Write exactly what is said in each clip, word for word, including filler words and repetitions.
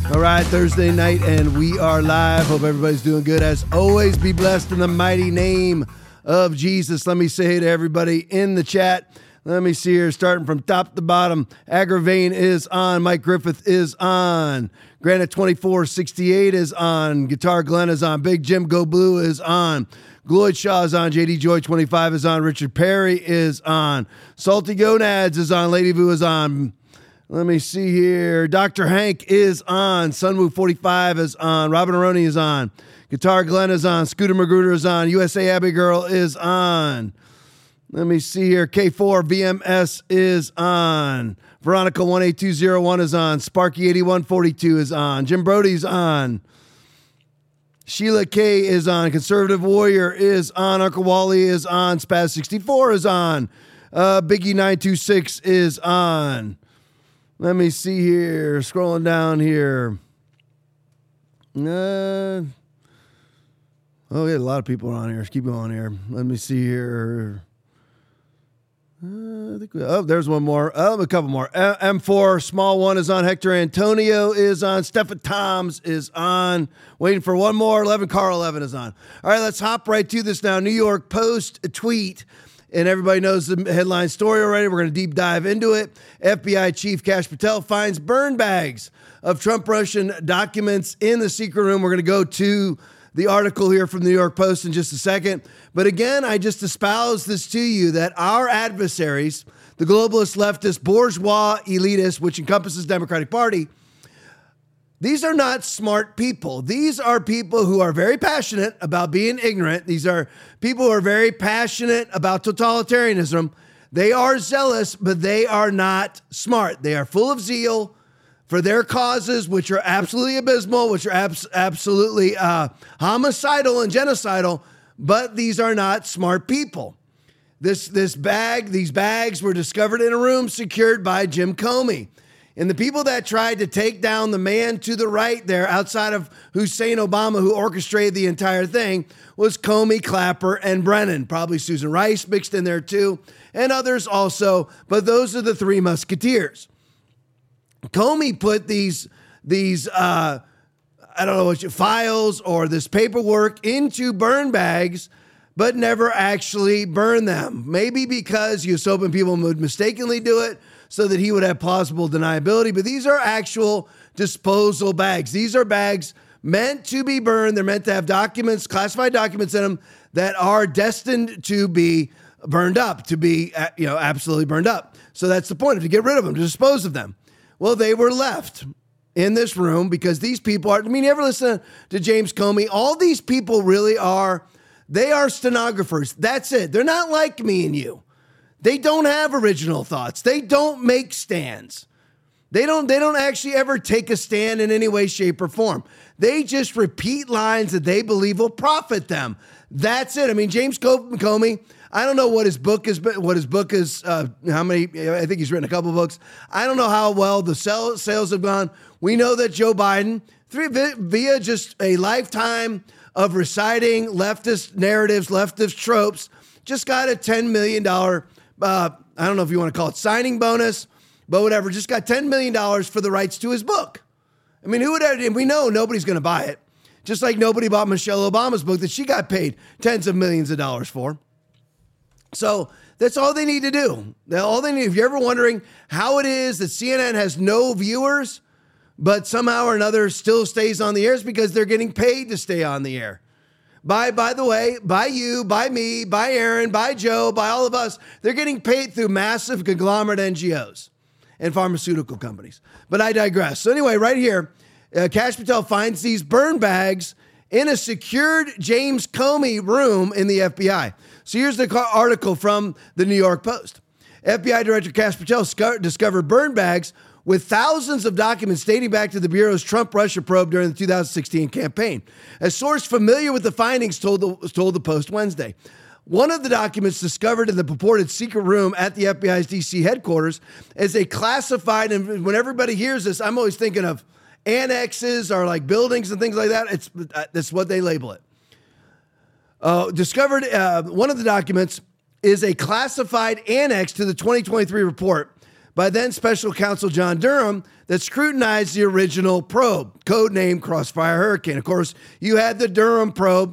All right, Thursday night, and we are live. Hope everybody's doing good. As always, be blessed in the mighty name of Jesus. Let me say hey to everybody in the chat. Let me see here, starting from top to bottom. Aggravain is on. Mike Griffith is on. Granite twenty-four sixty-eight is on. Guitar Glenn is on. Big Jim Go Blue is on. Gloyd Shaw is on. J D Joy twenty-five is on. Richard Perry is on. Salty Gonads is on. Lady Vu is on. Let me see here. Doctor Hank is on. Sunwoo forty-five is on. Robin Aroni is on. Guitar Glenn is on. Scooter Magruder is on. U S A Abbey Girl is on. Let me see here. K four V M S is on. Veronica one eight two zero one is on. Sparky eighty-one forty-two is on. Jim Brody's on. Sheila K is on. Conservative Warrior is on. Uncle Wally is on. Spaz sixty-four is on. Uh, Biggie nine two six is on. Let me see here. Scrolling down here. Uh, oh, yeah, a lot of people are on here. Let's keep going here. Let me see here. Uh, I think we, oh, there's one more. Oh, a couple more. Uh, M four, small one is on. Hector Antonio is on. Stephen Toms is on. Waiting for one more. eleven, Carl eleven is on. All right, let's hop right to this now. New York Post tweet. And everybody knows the headline story already. We're going to deep dive into it. F B I Chief Kash Patel finds burn bags of Trump-Russian documents in the secret room. We're going to go to the article here from the New York Post in just a second. But again, I just espouse this to you that our adversaries, the globalist, leftist, bourgeois, elitist, which encompasses Democratic Party, these are not smart people. These are people who are very passionate about being ignorant. These are people who are very passionate about totalitarianism. They are zealous, but they are not smart. They are full of zeal for their causes, which are absolutely abysmal, which are abs- absolutely uh, homicidal and genocidal, but these are not smart people. This, this bag, these bags were discovered in a room secured by Jim Comey. And the people that tried to take down the man to the right there outside of Hussein Obama, who orchestrated the entire thing, was Comey, Clapper, and Brennan. Probably Susan Rice mixed in there too, and others also. But those are the three musketeers. Comey put these, these uh, I don't know what you, files or this paperwork into burn bags, but never actually burn them. Maybe because he was hoping people would mistakenly do it, so that he would have plausible deniability. But these are actual disposal bags. These are bags meant to be burned. They're meant to have documents, classified documents in them that are destined to be burned up, to be, you know, absolutely burned up. So that's the point, to get rid of them, to dispose of them. Well, they were left in this room because these people are, I mean, you ever listen to James Comey? All these people really are, they are stenographers. That's it. They're not like me and you. They don't have original thoughts. They don't make stands. They don't, they don't actually ever take a stand in any way, shape, or form. They just repeat lines that they believe will profit them. That's it. I mean, James Comey, I don't know what his book is, what his book is, uh, how many, I think he's written a couple of books. I don't know how well the sales have gone. We know that Joe Biden, via just a lifetime of reciting leftist narratives, leftist tropes, just got a ten million dollars Uh, I don't know if you want to call it signing bonus, but whatever, just got ten million dollars for the rights to his book. I mean, who would have, and we know nobody's going to buy it. Just like nobody bought Michelle Obama's book that she got paid tens of millions of dollars for. So that's all they need to do. All they need, if you're ever wondering how it is that C N N has no viewers, but somehow or another still stays on the air, is because they're getting paid to stay on the air. By, by the way, by you, by me, by Aaron, by Joe, by all of us. They're getting paid through massive conglomerate N G Os and pharmaceutical companies. But I digress. So anyway, right here, uh, Kash Patel finds these burn bags in a secured James Comey room in the F B I. So here's the article from the New York Post. F B I Director Kash Patel sc- discovered burn bags with thousands of documents dating back to the Bureau's Trump-Russia probe during the two thousand sixteen campaign. A source familiar with the findings told the, told the Post Wednesday. One of the documents discovered in the purported secret room at the F B I's D C headquarters is a classified, and when everybody hears this, I'm always thinking of annexes or like buildings and things like that. It's uh, that's what they label it. Uh, discovered, uh, one of the documents is a classified annex to the twenty twenty-three report by then Special Counsel John Durham that scrutinized the original probe, codenamed Crossfire Hurricane. Of course, you had the Durham probe,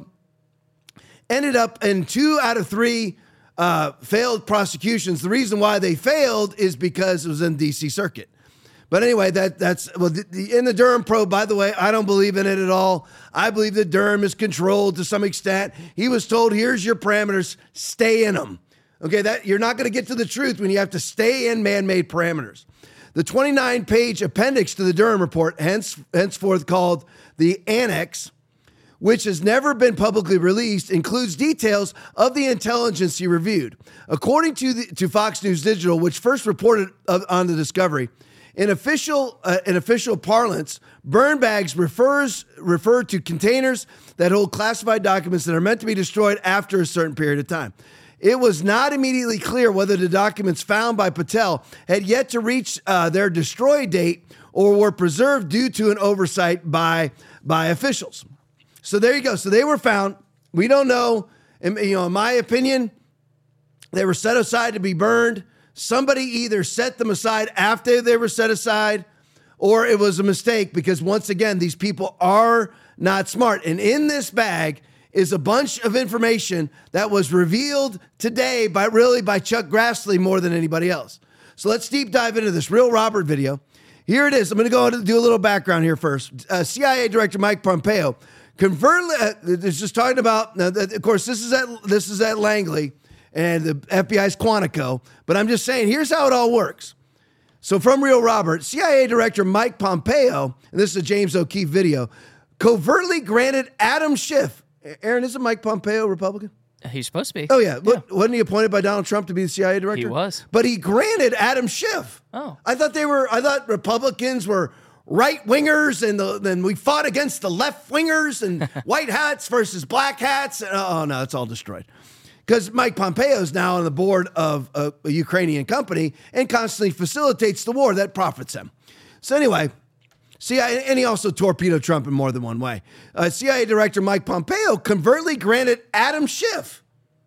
ended up in two out of three uh, failed prosecutions. The reason why they failed is because it was in D C Circuit. But anyway, that that's well the, the, in the Durham probe. By the way, I don't believe in it at all. I believe that Durham is controlled to some extent. He was told, "Here's your parameters. Stay in them." Okay, that you're not going to get to the truth when you have to stay in man-made parameters. The twenty-nine page appendix to the Durham report, hence henceforth called the Annex, which has never been publicly released, includes details of the intelligence he reviewed. According to the, to Fox News Digital, which first reported of, on the discovery. In official uh, in official parlance, burn bags refers refer to containers that hold classified documents that are meant to be destroyed after a certain period of time. It was not immediately clear whether the documents found by Patel had yet to reach uh, their destroy date or were preserved due to an oversight by by officials. So there you go. So they were found. We don't know. In, you know, in my opinion, they were set aside to be burned. Somebody either set them aside after they were set aside, or it was a mistake because, once again, these people are not smart. And in this bag is a bunch of information that was revealed today by really by Chuck Grassley more than anybody else. So let's deep dive into this Real Robert video. Here it is. I'm going to go and do a little background here first. Uh, C I A Director Mike Pompeo convertly, uh, is just talking about, uh, of course, this is at, this is at Langley and the F B I's Quantico. But I'm just saying, here's how it all works. So from Real Robert, C I A Director Mike Pompeo, and this is a James O'Keefe video, covertly granted Adam Schiff. Aaron, isn't Mike Pompeo Republican? He's supposed to be. Oh, yeah. yeah. Wasn't he appointed by Donald Trump to be the C I A director? He was. But he granted Adam Schiff. Oh. I thought they were, I thought Republicans were right-wingers, and the, then we fought against the left-wingers and white hats versus black hats. Oh, no, it's all destroyed. Because Mike Pompeo is now on the board of a, a Ukrainian company and constantly facilitates the war that profits him. So anyway, C I A, and he also torpedoed Trump in more than one way. Uh, C I A Director Mike Pompeo covertly granted Adam Schiff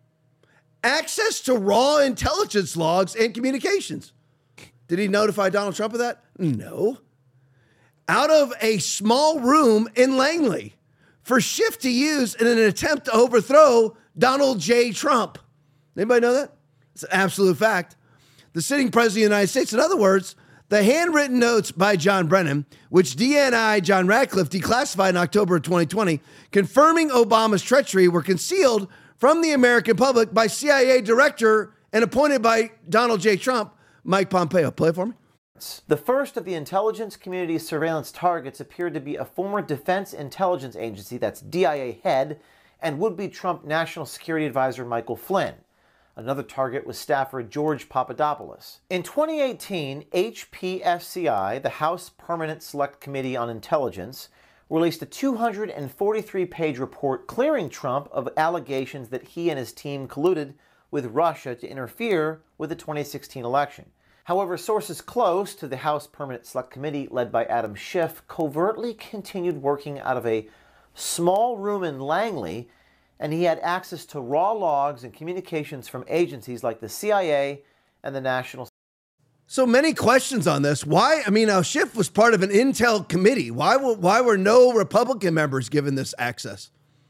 access to raw intelligence logs and communications. Did he notify Donald Trump of that? No. Out of a small room in Langley for Schiff to use in an attempt to overthrow Donald J. Trump. Anybody know that? It's an absolute fact. The sitting president of the United States, in other words, the handwritten notes by John Brennan, which D N I John Ratcliffe declassified in October of twenty twenty, confirming Obama's treachery, were concealed from the American public by C I A director and appointed by Donald J. Trump, Mike Pompeo. Play it for me. The first of the intelligence community's surveillance targets appeared to be a former Defense Intelligence Agency, that's D I A head, and would-be Trump National Security Advisor Michael Flynn. Another target was staffer George Papadopoulos. In twenty eighteen, H P S C I, the House Permanent Select Committee on Intelligence, released a two hundred forty-three page report clearing Trump of allegations that he and his team colluded with Russia to interfere with the twenty sixteen election. However, sources close to the House Permanent Select Committee, led by Adam Schiff, covertly continued working out of a small room in Langley, and he had access to raw logs and communications from agencies like the C I A and the National. So many questions on this. Why? I mean, now Schiff was part of an intel committee. Why were, why were no Republican members given this access?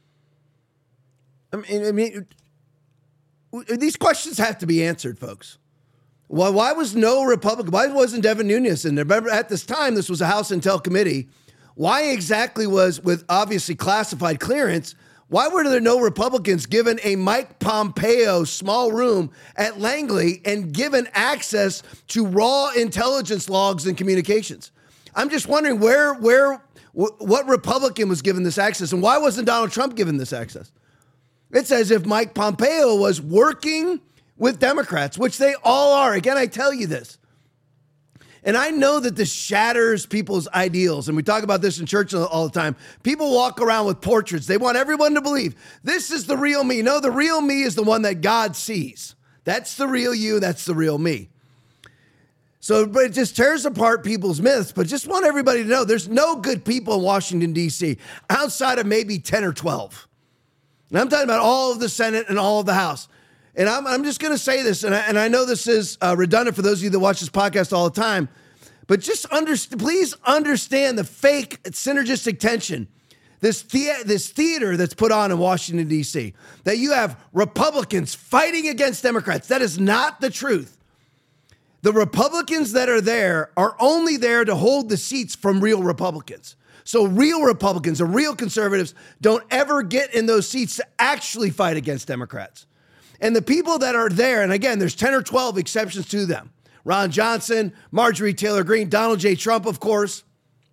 I mean, I mean, these questions have to be answered, folks. Why, why was no Republican? Why wasn't Devin Nunes in there? Remember, at this time, this was a House Intel Committee. Why exactly was, with obviously classified clearance, why were there no Republicans given a Mike Pompeo small room at Langley and given access to raw intelligence logs and communications? I'm just wondering where, where, wh- what Republican was given this access, and why wasn't Donald Trump given this access? It's as if Mike Pompeo was working with Democrats, which they all are. Again, I tell you this. And I know that this shatters people's ideals. And we talk about this in church all the time. People walk around with portraits. They want everyone to believe this is the real me. No, the real me is the one that God sees. That's the real you. That's the real me. So but it just tears apart people's myths. But just want everybody to know there's no good people in Washington, D C outside of maybe ten or twelve. And I'm talking about all of the Senate and all of the House. And I'm, I'm just going to say this, and I, and I know this is uh, redundant for those of you that watch this podcast all the time, But just under, please understand the fake synergistic tension, this, the, this theater that's put on in Washington, D C, that you have Republicans fighting against Democrats. That is not the truth. The Republicans that are there are only there to hold the seats from real Republicans. So real Republicans or real conservatives don't ever get in those seats to actually fight against Democrats. And the people that are there, and again, there's ten or twelve exceptions to them. Ron Johnson, Marjorie Taylor Greene, Donald J. Trump, of course.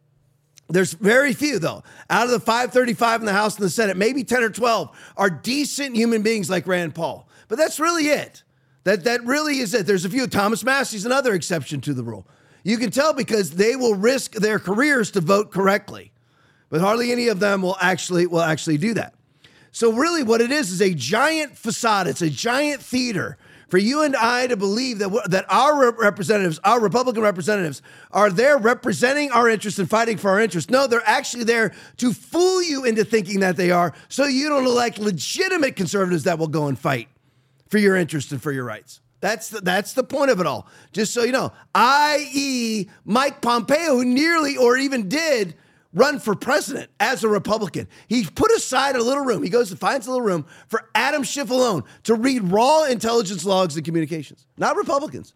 There's very few, though. Out of the five thirty-five in the House and the Senate, maybe ten or twelve are decent human beings like Rand Paul. But that's really it. That that really is it. There's a few. Thomas Massey's another exception to the rule. You can tell because they will risk their careers to vote correctly. But hardly any of them will actually will actually do that. So really what it is is a giant facade. It's a giant theater for you and I to believe that that our representatives, our Republican representatives, are there representing our interests and fighting for our interests. No, they're actually there to fool you into thinking that they are, so you don't elect legitimate conservatives that will go and fight for your interests and for your rights. That's the, that's the point of it all. Just so you know, that is. Mike Pompeo, who nearly or even did run for president as a Republican. He put aside a little room. He goes and finds a little room for Adam Schiff alone to read raw intelligence logs and communications, not Republicans.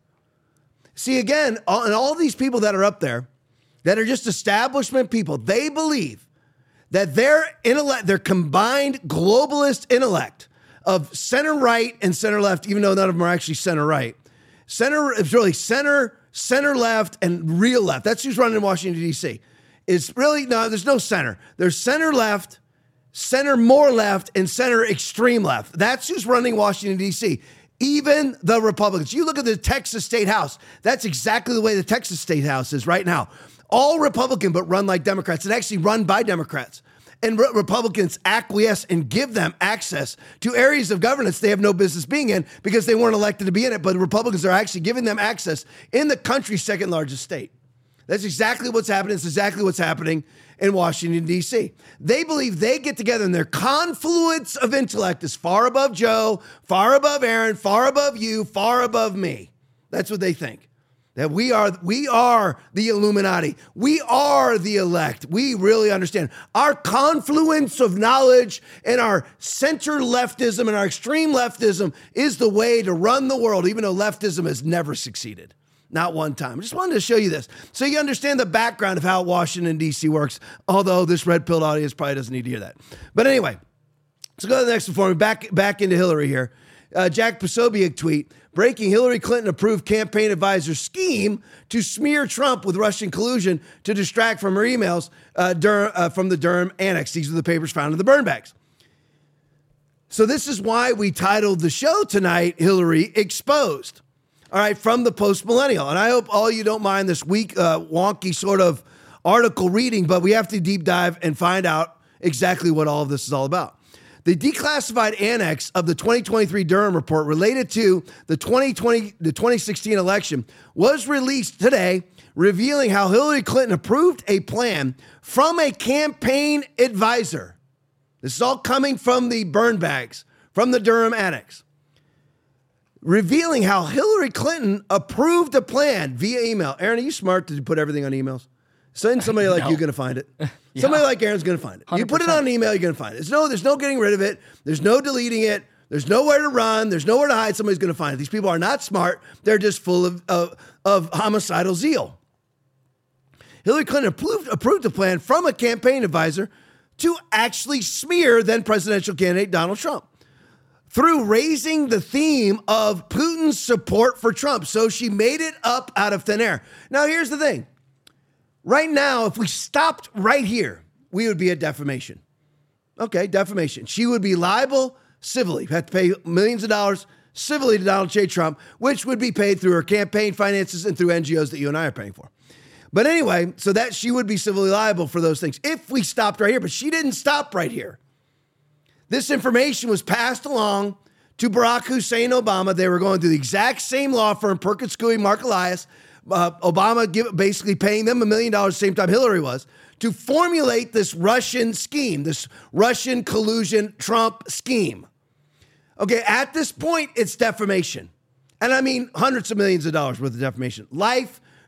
See, again, all, and all these people that are up there that are just establishment people, they believe that their intellect, their combined globalist intellect of center right and center left, even though none of them are actually center right, center is really center, center left, and real left. That's who's running in Washington, D C. It's really, no, there's no center. There's center left, center more left, and center extreme left. That's who's running Washington, D C. Even the Republicans. You look at the Texas State House. That's exactly the way the Texas State House is right now. All Republican, but run like Democrats, and actually run by Democrats. And re- Republicans acquiesce and give them access to areas of governance they have no business being in because they weren't elected to be in it, but Republicans are actually giving them access in the country's second largest state. That's exactly what's happening. It's exactly what's happening in Washington, D C. They believe they get together and their confluence of intellect is far above Joe, far above Aaron, far above you, far above me. That's what they think. That we are, we are the Illuminati. We are the elect. We really understand. Our confluence of knowledge and our center leftism and our extreme leftism is the way to run the world, even though leftism has never succeeded. Not one time. I just wanted to show you this so you understand the background of how Washington, D C works, although this red-pilled audience probably doesn't need to hear that. But anyway, let's go to the next one for me. Back, back into Hillary here. Uh, Jack Posobiec tweet, breaking Hillary Clinton approved campaign advisor scheme to smear Trump with Russian collusion to distract from her emails uh, Dur- uh, from the Durham Annex. These are the papers found in the burn bags. So this is why we titled the show tonight, Hillary Exposed. All right, from the Post-Millennial. And I hope all you don't mind this weak, uh, wonky sort of article reading, but we have to deep dive and find out exactly what all of this is all about. The declassified annex of the twenty twenty-three Durham report related to the twenty twenty, the twenty sixteen election was released today, revealing how Hillary Clinton approved a plan from a campaign advisor. This is all coming from the burn bags, from the Durham Annex. Revealing how Hillary Clinton approved a plan via email. Aaron, are you smart to put everything on emails? Send somebody like No. you going to find it. Yeah. Somebody like Aaron's going to find it. You put it on an email, you're going to find it. There's no, there's no getting rid of it. There's no deleting it. There's nowhere to run. There's nowhere to hide. Somebody's going to find it. These people are not smart. They're just full of, of, of homicidal zeal. Hillary Clinton approved, approved a plan from a campaign advisor to actually smear then presidential candidate Donald Trump through raising the theme of Putin's support for Trump. So she made it up out of thin air. Now, here's the thing. Right now, if we stopped right here, we would be at defamation. Okay, defamation. She would be liable civilly, have to pay millions of dollars civilly to Donald J. Trump, which would be paid through her campaign finances and through N G Os that you and I are paying for. But anyway, so that she would be civilly liable for those things if we stopped right here. But she didn't stop right here. This information was passed along to Barack Hussein Obama. They were going through the exact same law firm, Perkins Coie, Mark Elias. Uh, Obama give, basically paying them a million dollars, the same time Hillary was, to formulate this Russian scheme, this Russian collusion Trump scheme. Okay, at this point, it's defamation. And I mean hundreds of millions of dollars worth of defamation. Life,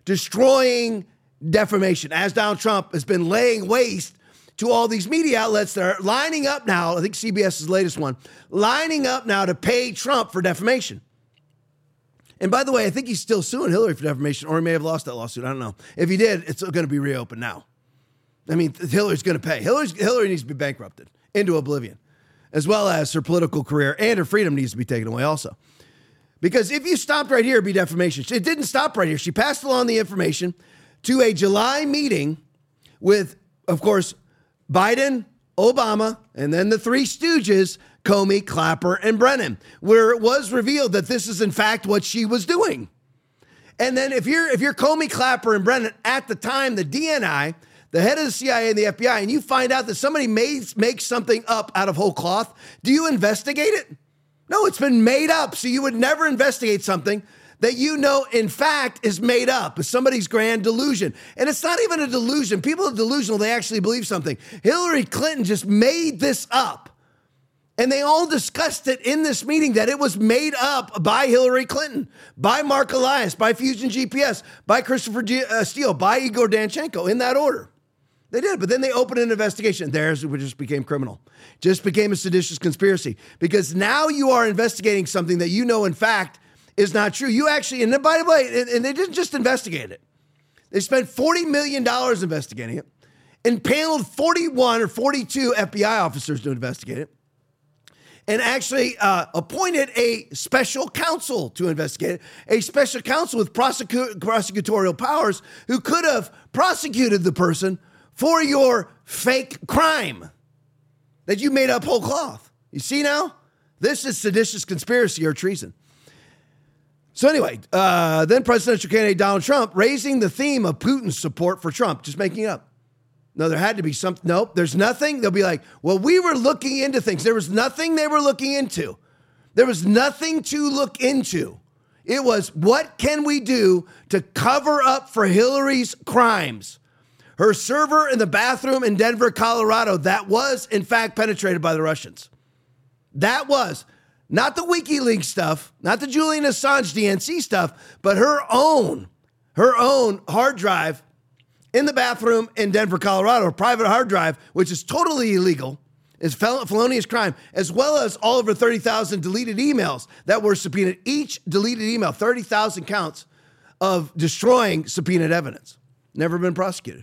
destroying defamation, as Donald Trump has been laying waste to all these media outlets that are lining up now. I think C B S is the latest one, lining up now to pay Trump for defamation. And by the way, I think he's still suing Hillary for defamation, or he may have lost that lawsuit. I don't know. If he did, it's going to be reopened now. I mean, Hillary's going to pay. Hillary's, Hillary needs to be bankrupted into oblivion, as well as her political career, and her freedom needs to be taken away also. Because if you stopped right here, it'd be defamation. It didn't stop right here. She passed along the information to a July meeting with, of course, Biden, Obama, and then the three stooges, Comey, Clapper, and Brennan, where it was revealed that this is in fact what she was doing. And then if you're if you're Comey, Clapper, and Brennan at the time, the D N I, the head of the C I A and the F B I, and you find out that somebody made, makes something up out of whole cloth, do you investigate it? No, it's been made up. So you would never investigate something that you know, in fact, is made up. It's somebody's grand delusion. And it's not even a delusion. People are delusional. They actually believe something. Hillary Clinton just made this up. And they all discussed it in this meeting that it was made up by Hillary Clinton, by Mark Elias, by Fusion G P S, by Christopher G- uh, Steele, by Igor Danchenko, in that order. They did, but then they opened an investigation. Theirs just became criminal, just became a seditious conspiracy, because now you are investigating something that you know, in fact, is not true. You actually, and by the way, and they didn't just investigate it. They spent forty million dollars investigating it, impaneled forty-one or forty-two F B I officers to investigate it, and actually uh, appointed a special counsel to investigate it, a special counsel with prosecu- prosecutorial powers who could have prosecuted the person for your fake crime that you made up whole cloth. You see now? This is seditious conspiracy or treason. So anyway, uh, then presidential candidate Donald Trump raising the theme of Putin's support for Trump, just making it up. No, there had to be something. Nope, there's nothing. They'll be like, well, we were looking into things. There was nothing they were looking into. There was nothing to look into. It was, what can we do to cover up for Hillary's crimes? Her server in the bathroom in Denver, Colorado, that was, in fact, penetrated by the Russians. That was not the WikiLeaks stuff, not the Julian Assange D N C stuff, but her own, her own hard drive in the bathroom in Denver, Colorado, a private hard drive, which is totally illegal, is fel- felonious crime, as well as all over thirty thousand deleted emails that were subpoenaed. Each deleted email, thirty thousand counts of destroying subpoenaed evidence. Never been prosecuted.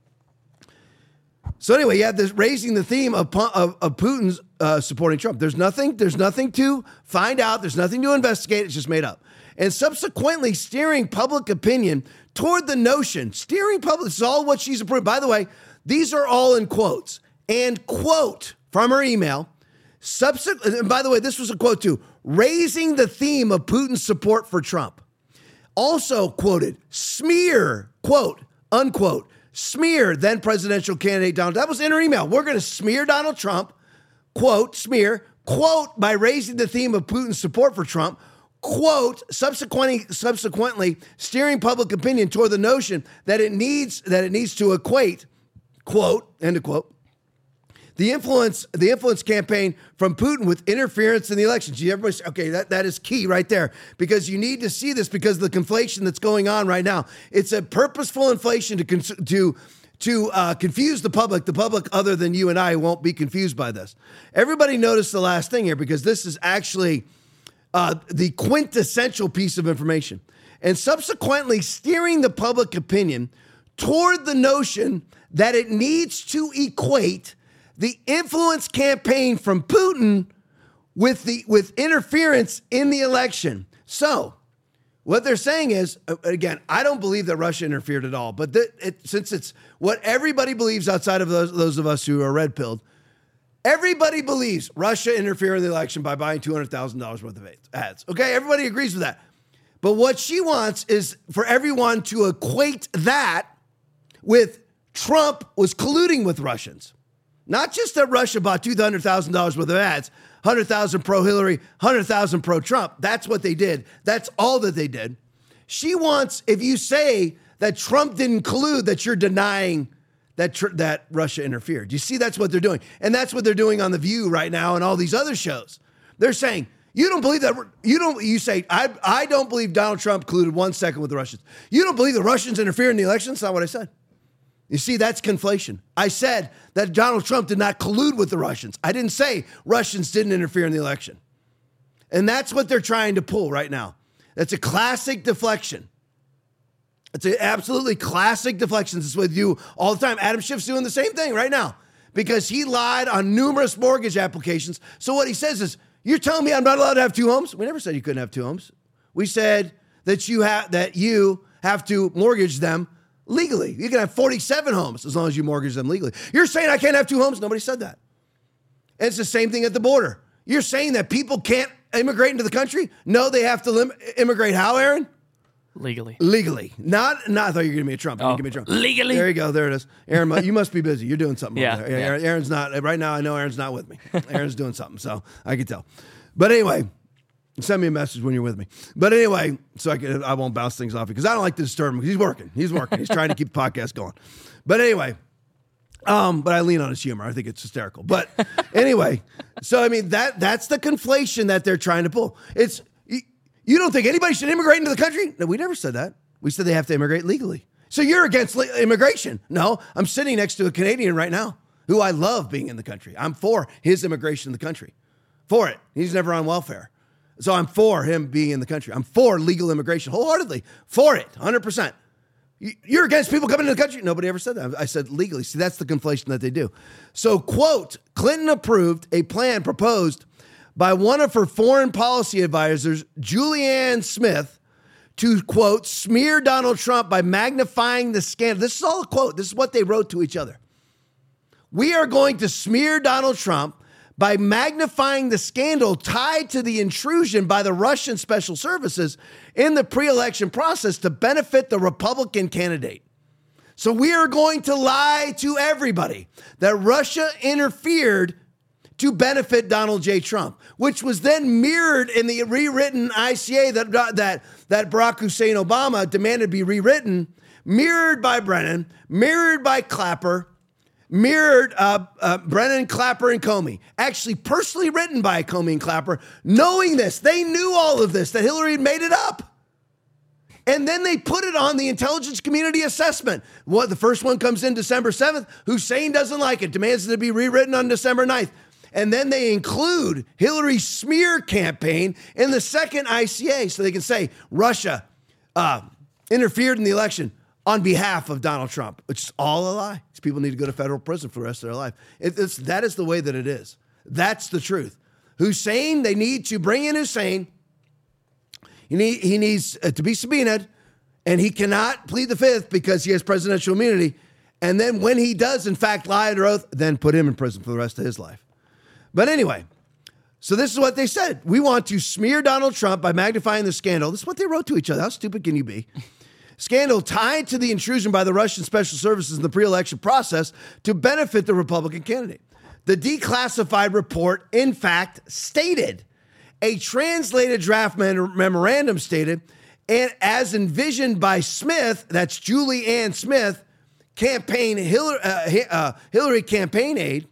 So anyway, you have this raising the theme of, of, of Putin's uh, supporting Trump. There's nothing, there's nothing to find out. There's nothing to investigate. It's just made up. And subsequently steering public opinion toward the notion, steering public, this is all what she's approved. By the way, these are all in quotes. And quote from her email, subsequent, and by the way, this was a quote too, raising the theme of Putin's support for Trump. Also quoted, smear, quote, unquote, smear then presidential candidate Donald. That was in her email. We're going to smear Donald Trump, quote, smear, quote, by raising the theme of Putin's support for Trump, quote, subsequently, subsequently steering public opinion toward the notion that it needs that it needs to equate, quote, end of quote, the influence the influence campaign from Putin with interference in the elections. You everybody say, okay, that, that is key right there, because you need to see this because of the conflation that's going on right now. It's a purposeful inflation to cons- to to uh, confuse the public. The public, other than you and I, won't be confused by this. Everybody notice the last thing here, because this is actually uh, the quintessential piece of information. And subsequently steering the public opinion toward the notion that it needs to equate the influence campaign from Putin with the with interference in the election. So what they're saying is, again, I don't believe that Russia interfered at all, but that it, since it's what everybody believes outside of those, those of us who are red-pilled, everybody believes Russia interfered in the election by buying two hundred thousand dollars worth of ads. Okay, everybody agrees with that. But what she wants is for everyone to equate that with Trump was colluding with Russians. Not just that Russia bought two hundred thousand dollars worth of ads, one hundred thousand pro-Hillary, one hundred thousand pro-Trump. That's what they did. That's all that they did. She wants, if you say that Trump didn't collude, that you're denying that tr- that Russia interfered. You see, that's what they're doing. And that's what they're doing on The View right now and all these other shows. They're saying, You don't believe that. You don't. You say I. I don't believe Donald Trump colluded one second with the Russians. You don't believe the Russians interfered in the election. That's not what I said. You see, that's conflation. I said that Donald Trump did not collude with the Russians. I didn't say Russians didn't interfere in the election. And that's what they're trying to pull right now. That's a classic deflection. It's an absolutely classic deflection. This is what they do all the time. Adam Schiff's doing the same thing right now because he lied on numerous mortgage applications. So what he says is, you're telling me I'm not allowed to have two homes? We never said you couldn't have two homes. We said that you have that you have to mortgage them legally. You can have forty-seven homes as long as you mortgage them legally. You're saying I can't have two homes? Nobody said that. And it's the same thing at the border. You're saying that people can't immigrate into the country? No, they have to lim- immigrate how, Aaron? Legally. Legally. Not, not I thought you were going to be a Trump. Oh, give me a Trump. legally. There you go. There it is. Aaron, you must be busy. You're doing something. Yeah, over there. yeah. Aaron, Aaron's not, right now I know Aaron's not with me. Aaron's doing something, so I can tell. But anyway, send me a message when you're with me. But anyway, so I can, I won't bounce things off because I don't like to disturb him because he's working. He's working. He's trying to keep the podcast going. But anyway, um, but I lean on his humor. I think it's hysterical. But anyway, so I mean that that's the conflation that they're trying to pull. It's you, you don't think anybody should immigrate into the country? No, we never said that. We said they have to immigrate legally. So you're against li- immigration? No, I'm sitting next to a Canadian right now who I love being in the country. I'm for his immigration in the country. For it. He's never on welfare. So I'm for him being in the country. I'm for legal immigration wholeheartedly. For it, one hundred percent. You're against people coming into the country? Nobody ever said that. I said legally. See, that's the conflation that they do. So, quote, Clinton approved a plan proposed by one of her foreign policy advisors, Julianne Smith, to, quote, smear Donald Trump by magnifying the scandal. This is all a quote. This is what they wrote to each other. We are going to smear Donald Trump by magnifying the scandal tied to the intrusion by the Russian special services in the pre-election process to benefit the Republican candidate. So we are going to lie to everybody that Russia interfered to benefit Donald J. Trump, which was then mirrored in the rewritten I C A that, that, that Barack Hussein Obama demanded be rewritten, mirrored by Brennan, mirrored by Clapper, mirrored uh, uh, Brennan, Clapper, and Comey. Actually personally written by Comey and Clapper, knowing this. They knew all of this, that Hillary had made it up. And then they put it on the intelligence community assessment. What, the first one comes in December seventh. Hussein doesn't like it, demands it to be rewritten on December ninth. And then they include Hillary's smear campaign in the second I C A so they can say Russia uh, interfered in the election on behalf of Donald Trump, which is all a lie. These people need to go to federal prison for the rest of their life. It, it's, that is the way that it is. That's the truth. Hussein, they need to bring in Hussein. He, need, he needs uh, to be subpoenaed, and he cannot plead the fifth because he has presidential immunity. And then when he does, in fact, lie under oath, then put him in prison for the rest of his life. But anyway, so this is what they said. We want to smear Donald Trump by magnifying the scandal. This is what they wrote to each other. How stupid can you be? Scandal tied to the intrusion by the Russian special services in the pre-election process to benefit the Republican candidate. The declassified report, in fact, stated, a translated draft mem- memorandum stated, and as envisioned by Smith, that's Julie Ann Smith, campaign Hillary, uh, uh, Hillary campaign aide,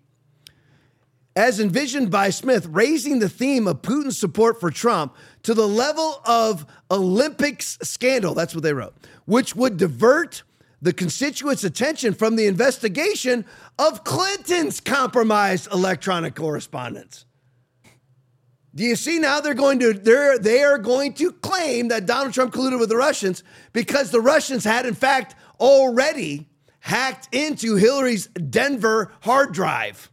as envisioned by Smith, raising the theme of Putin's support for Trump to the level of Olympics scandal, that's what they wrote, which would divert the constituents' attention from the investigation of Clinton's compromised electronic correspondence. Do you see now they're going to, they're, they are going to claim that Donald Trump colluded with the Russians because the Russians had, in fact, already hacked into Hillary's Denver hard drive.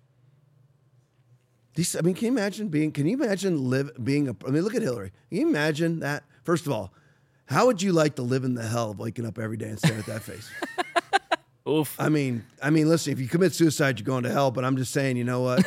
These, I mean, can you imagine being, can you imagine live, being a, I mean, look at Hillary. Can you imagine that? First of all, how would you like to live in the hell of waking up every day and staring at that face? Oof. I mean, I mean, listen, if you commit suicide, you're going to hell, but I'm just saying, you know what?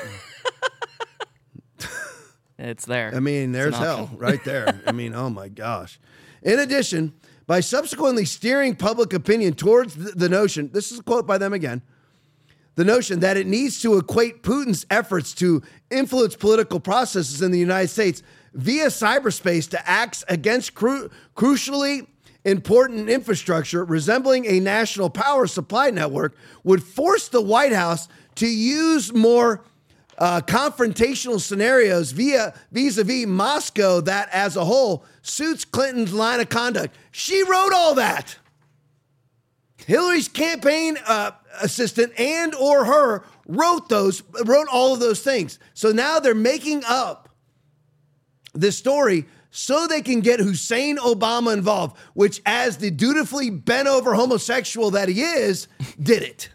It's there. I mean, there's hell right there. I mean, oh my gosh. In addition, by subsequently steering public opinion towards the, the notion, this is a quote by them again, the notion that it needs to equate Putin's efforts to influence political processes in the United States via cyberspace to acts against cru- crucially important infrastructure resembling a national power supply network would force the White House to use more uh, confrontational scenarios via vis-a-vis Moscow that as a whole suits Clinton's line of conduct. She wrote all that. Hillary's campaign uh, assistant and or her wrote those, wrote all of those things. So now they're making up this story so they can get Hussein Obama involved, which, as the dutifully bent over homosexual that he is, did it.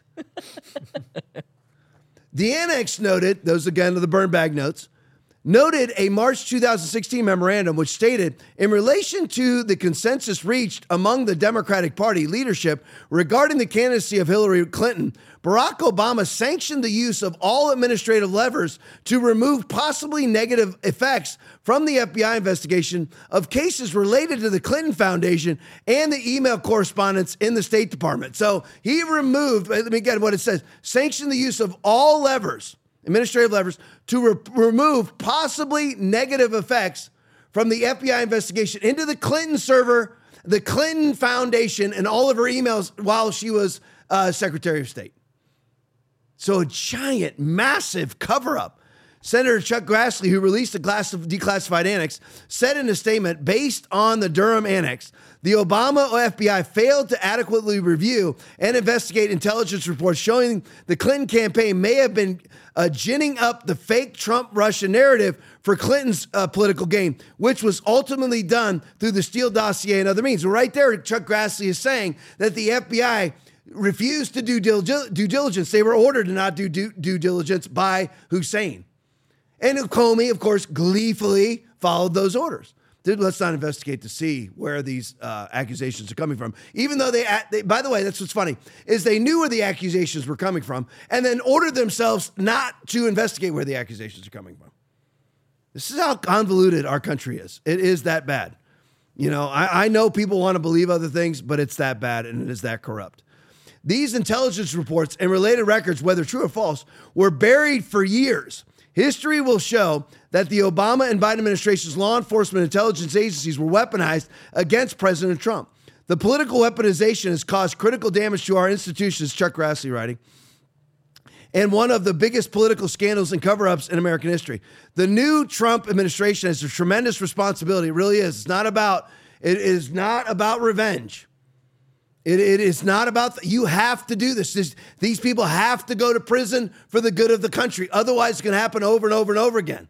The annex noted, those again are the burn bag notes, noted a March two thousand sixteen memorandum which stated, in relation to the consensus reached among the Democratic Party leadership regarding the candidacy of Hillary Clinton, Barack Obama sanctioned the use of all administrative levers to remove possibly negative effects from the F B I investigation of cases related to the Clinton Foundation and the email correspondence in the State Department. So he removed, let me get what it says, sanctioned the use of all levers, administrative levers, to re- remove possibly negative effects from the F B I investigation into the Clinton server, the Clinton Foundation, and all of her emails while she was uh, Secretary of State. So a giant, massive cover-up. Senator Chuck Grassley, who released the declassified annex, said in a statement, based on the Durham annex, the Obama F B I failed to adequately review and investigate intelligence reports showing the Clinton campaign may have been uh, ginning up the fake Trump-Russia narrative for Clinton's uh, political gain, which was ultimately done through the Steele dossier and other means. Right there, Chuck Grassley is saying that the F B I refused to do due diligence. They were ordered to not do due, due diligence by Hussein. And Comey, of course, gleefully followed those orders. Dude, let's not investigate to see where these uh, accusations are coming from. Even though they, they, by the way, that's what's funny, is they knew where the accusations were coming from and then ordered themselves not to investigate where the accusations are coming from. This is how convoluted our country is. It is that bad. You know, I, I know people want to believe other things, but it's that bad and it is that corrupt. These intelligence reports and related records, whether true or false, were buried for years. History will show that the Obama and Biden administration's law enforcement intelligence agencies were weaponized against President Trump. The political weaponization has caused critical damage to our institutions, Chuck Grassley writing, and one of the biggest political scandals and cover-ups in American history. The new Trump administration has a tremendous responsibility. It really is. It's not about, it is not about revenge. It, it is not about, th- you have to do this. this. These people have to go to prison for the good of the country. Otherwise, it's going to happen over and over and over again.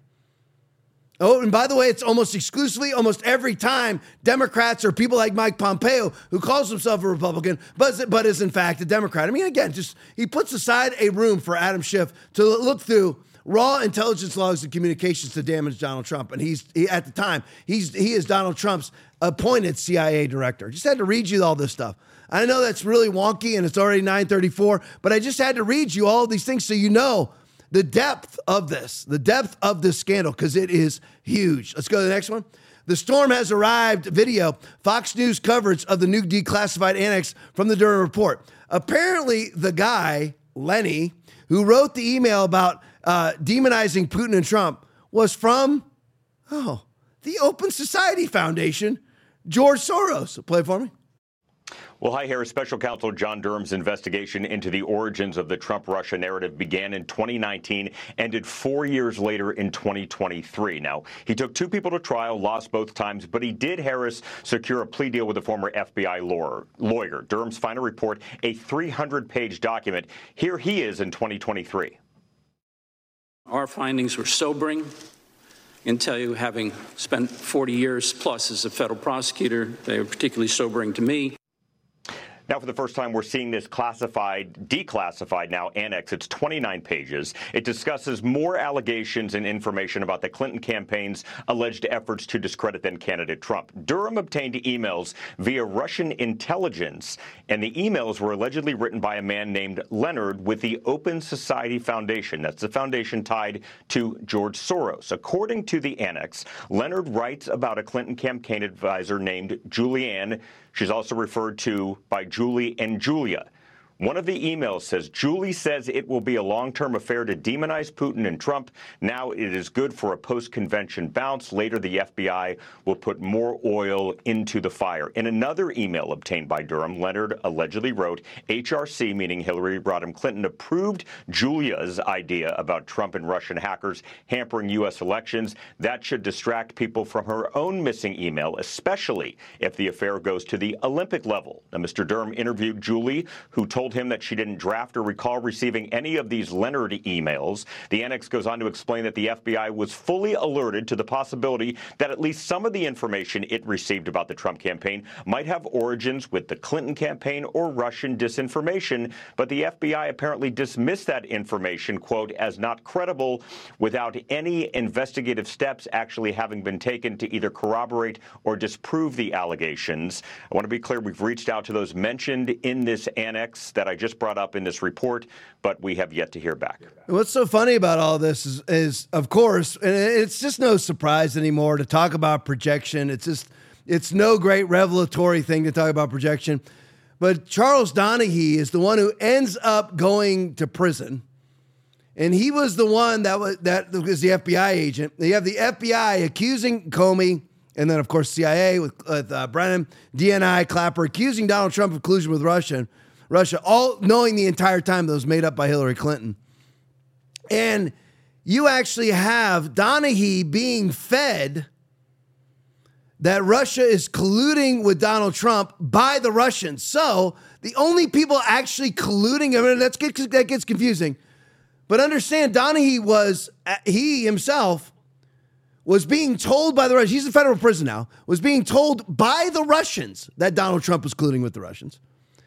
Oh, and by the way, it's almost exclusively, almost every time, Democrats or people like Mike Pompeo, who calls himself a Republican, but, but is in fact a Democrat. I mean, again, just he puts aside a room for Adam Schiff to look through raw intelligence logs and communications to damage Donald Trump. And he's he, at the time, he's he is Donald Trump's appointed C I A director. Just had to read you all this stuff. I know that's really wonky and it's already nine thirty-four, but I just had to read you all these things so you know the depth of this, the depth of this scandal, because it is huge. Let's go to the next one. The storm has arrived video, Fox News coverage of the new declassified annex from the Durham report. Apparently, the guy, Lenny, who wrote the email about uh, demonizing Putin and Trump was from, oh, the Open Society Foundation, George Soros. Play it for me. Well, hi, Harris. Special Counsel John Durham's investigation into the origins of the Trump-Russia narrative began in twenty nineteen, ended four years later in twenty twenty-three. Now, he took two people to trial, lost both times, but he did, Harris, secure a plea deal with a former F B I lawyer. lawyer. Durham's final report, a three hundred page document. Here he is in twenty twenty-three. Our findings were sobering. I can tell you, having spent forty years plus as a federal prosecutor, they were particularly sobering to me. Now, for the first time, we're seeing this classified, declassified now annex. It's twenty-nine pages. It discusses more allegations and information about the Clinton campaign's alleged efforts to discredit then-candidate Trump. Durham obtained emails via Russian intelligence, and the emails were allegedly written by a man named Leonard with the Open Society Foundation. That's the foundation tied to George Soros. According to the annex, Leonard writes about a Clinton campaign advisor named Julianne. She's also referred to by Julie and Julia. One of the emails says, Julie says it will be a long-term affair to demonize Putin and Trump. Now it is good for a post-convention bounce. Later, the F B I will put more oil into the fire. In another email obtained by Durham, Leonard allegedly wrote, H R C, meaning Hillary Rodham Clinton, approved Julia's idea about Trump and Russian hackers hampering U S elections. That should distract people from her own missing email, especially if the affair goes to the Olympic level. Now, Mister Durham interviewed Julie, who told him that she didn't draft or recall receiving any of these Leonard emails. The annex goes on to explain that the F B I was fully alerted to the possibility that at least some of the information it received about the Trump campaign might have origins with the Clinton campaign or Russian disinformation, but the F B I apparently dismissed that information, quote, as not credible without any investigative steps actually having been taken to either corroborate or disprove the allegations. I want to be clear, we've reached out to those mentioned in this annex that I just brought up in this report, but we have yet to hear back. What's so funny about all this is, is, of course, and it's just no surprise anymore to talk about projection. It's just, it's no great revelatory thing to talk about projection. But Charles Donaghy is the one who ends up going to prison. And he was the one that was, that was the F B I agent. You have the F B I accusing Comey, and then, of course, C I A with, with uh, Brennan, D N I, Clapper, accusing Donald Trump of collusion with Russia. Russia, all knowing the entire time that was made up by Hillary Clinton. And you actually have Donaghy being fed that Russia is colluding with Donald Trump by the Russians. So the only people actually colluding, I mean, that's, that gets confusing. But understand, Donaghy was, he himself was being told by the Russians, he's in federal prison now, was being told by the Russians that Donald Trump was colluding with the Russians.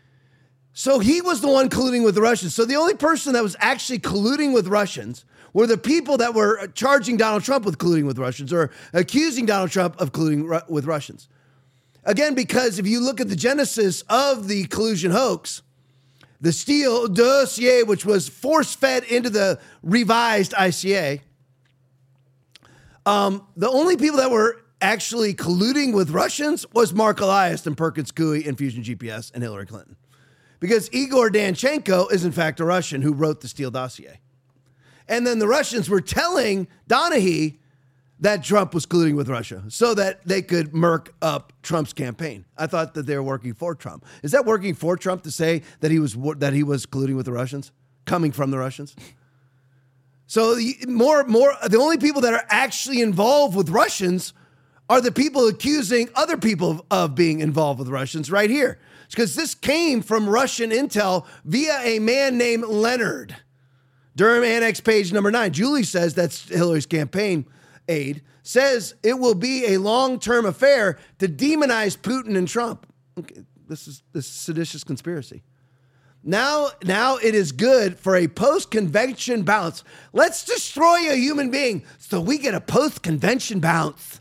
So he was the one colluding with the Russians. So the only person that was actually colluding with Russians were the people that were charging Donald Trump with colluding with Russians or accusing Donald Trump of colluding ru- with Russians. Again, because if you look at the genesis of the collusion hoax, the Steele dossier, which was force-fed into the revised I C A, um, the only people that were actually colluding with Russians was Mark Elias and Perkins Coie and Fusion G P S and Hillary Clinton. Because Igor Danchenko is, in fact, a Russian who wrote the Steele dossier. And then the Russians were telling Donaghy that Trump was colluding with Russia so that they could murk up Trump's campaign. I thought that they were working for Trump. Is that working for Trump to say that he was that he was colluding with the Russians, coming from the Russians? So the more, more, the only people that are actually involved with Russians are the people accusing other people of, of being involved with Russians right here. Because this came from Russian intel via a man named Leonard. Durham Annex page number nine. Julie says, that's Hillary's campaign aide, says it will be a long-term affair to demonize Putin and Trump. Okay, this is this is seditious conspiracy. Now, now it is good for a post-convention bounce. Let's destroy a human being so we get a post-convention bounce.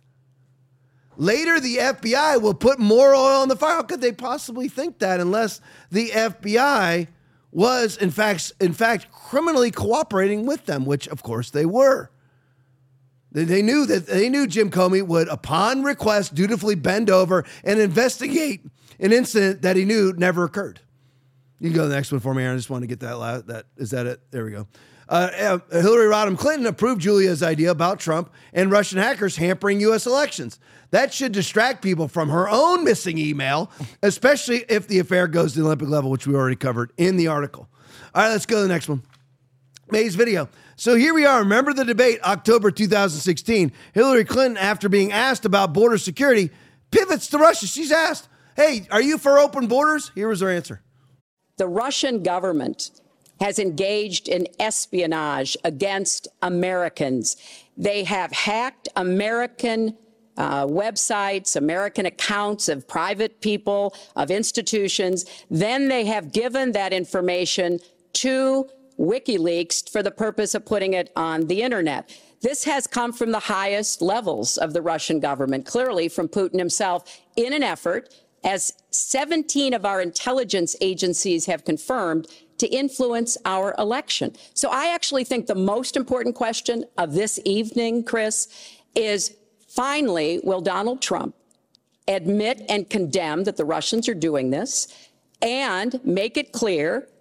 Later, the F B I will put more oil on the fire. How could they possibly think that unless the F B I was, in fact, in fact, criminally cooperating with them, which, of course, they were. They, they knew that they knew Jim Comey would, upon request, dutifully bend over and investigate an incident that he knew never occurred. You can go to the next one for me, Aaron. I just want to get that loud. That is that it? There we go. Uh, Hillary Rodham Clinton approved Julia's idea about Trump and Russian hackers hampering U S elections. That should distract people from her own missing email, especially if the affair goes to the Olympic level, which we already covered in the article. All right, let's go to the next one. May's video. So here we are. Remember the debate, October two thousand sixteen. Hillary Clinton, after being asked about border security, pivots to Russia. She's asked, hey, are you for open borders? Here was her answer. The Russian government has engaged in espionage against Americans. They have hacked American uh, websites, American accounts of private people, of institutions. Then they have given that information to WikiLeaks for the purpose of putting it on the internet. This has come from the highest levels of the Russian government, clearly from Putin himself, in an effort, as seventeen of our intelligence agencies have confirmed, to influence our election. So I actually think the most important question of this evening, Chris, is finally, will Donald Trump admit and condemn that the Russians are doing this and make it clear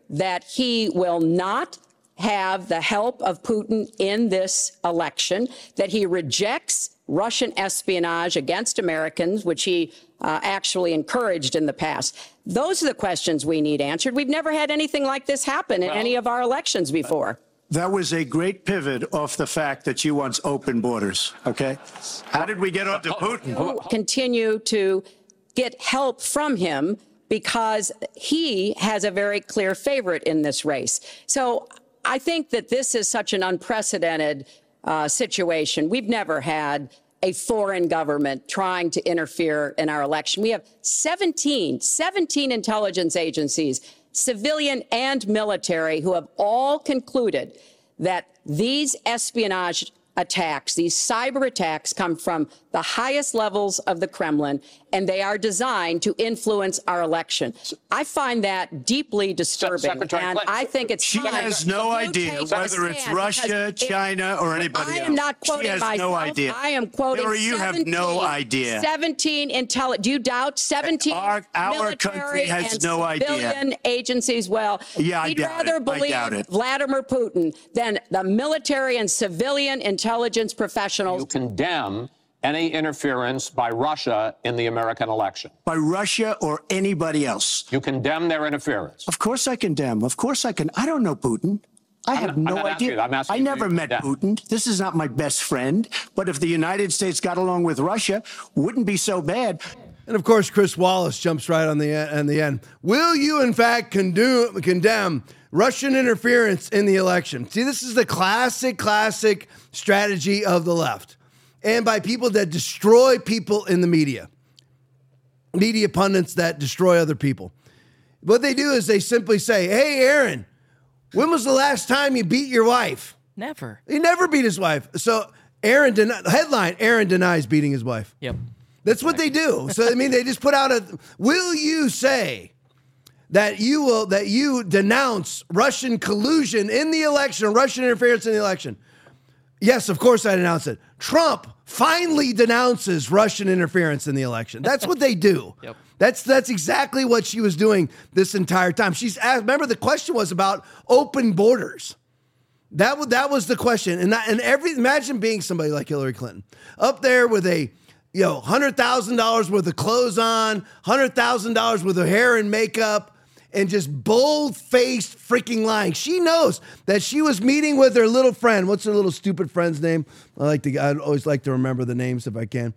that he will not have the help of Putin in this election, that he rejects Russian espionage against Americans, which he uh, actually encouraged in the past. Those are the questions we need answered. We've never had anything like this happen in well, any of our elections before. That was a great pivot off the fact that you want open borders, okay? How did we get onto Putin? Continue to get help from him because he has a very clear favorite in this race. So I think that this is such an unprecedented uh, situation. We've never had a foreign government trying to interfere in our election. We have seventeen, seventeen intelligence agencies, civilian and military, who have all concluded that these espionage attacks, these cyber attacks, come from the highest levels of the Kremlin, and they are designed to influence our election. I find that deeply disturbing, Secretary and Clinton. I think it's She has no idea whether it's Russia, China, or anybody else. I am not quoting She has myself. no idea. I am quoting Hillary, you have no idea. seventeen intelli- Do you doubt seventeen Our- our military country has and no idea. civilian agencies? Well, Yeah, I we'd doubt rather it. I believe doubt it. Vladimir Putin than the military and civilian intelligence professionals. You condemn any interference by Russia in the American election. By Russia or anybody else. You condemn their interference. Of course I condemn. Of course I can. I don't know Putin. I I'm have not- no I'm not asking idea. you. I'm asking I you, never do you met condemn? Putin. This is not my best friend. But if the United States got along with Russia, wouldn't be so bad. And of course, Chris Wallace jumps right on the on the end. Will you, in fact, condu- condemn Russian interference in the election? See, this is the classic, classic strategy of the left, and by people that destroy people in the media, media pundits that destroy other people. What they do is they simply say, "Hey, Aaron, when was the last time you beat your wife?" Never. He never beat his wife. So Aaron den- headline: Aaron denies beating his wife. Yep. That's what they do. So I mean, they just put out a. Will you say that you will that you denounce Russian collusion in the election, or Russian interference in the election? Yes, of course I denounce it. Trump finally denounces Russian interference in the election. That's what they do. Yep. That's that's exactly what she was doing this entire time. She's asked, remember the question was about open borders. That was that was the question, and that, and every imagine being somebody like Hillary Clinton up there with a. You know, one hundred thousand dollars worth of clothes on, one hundred thousand dollars worth of hair and makeup, and just bold-faced freaking lying. She knows that she was meeting with her little friend. What's her little stupid friend's name? I like to, I always like to remember the names if I can.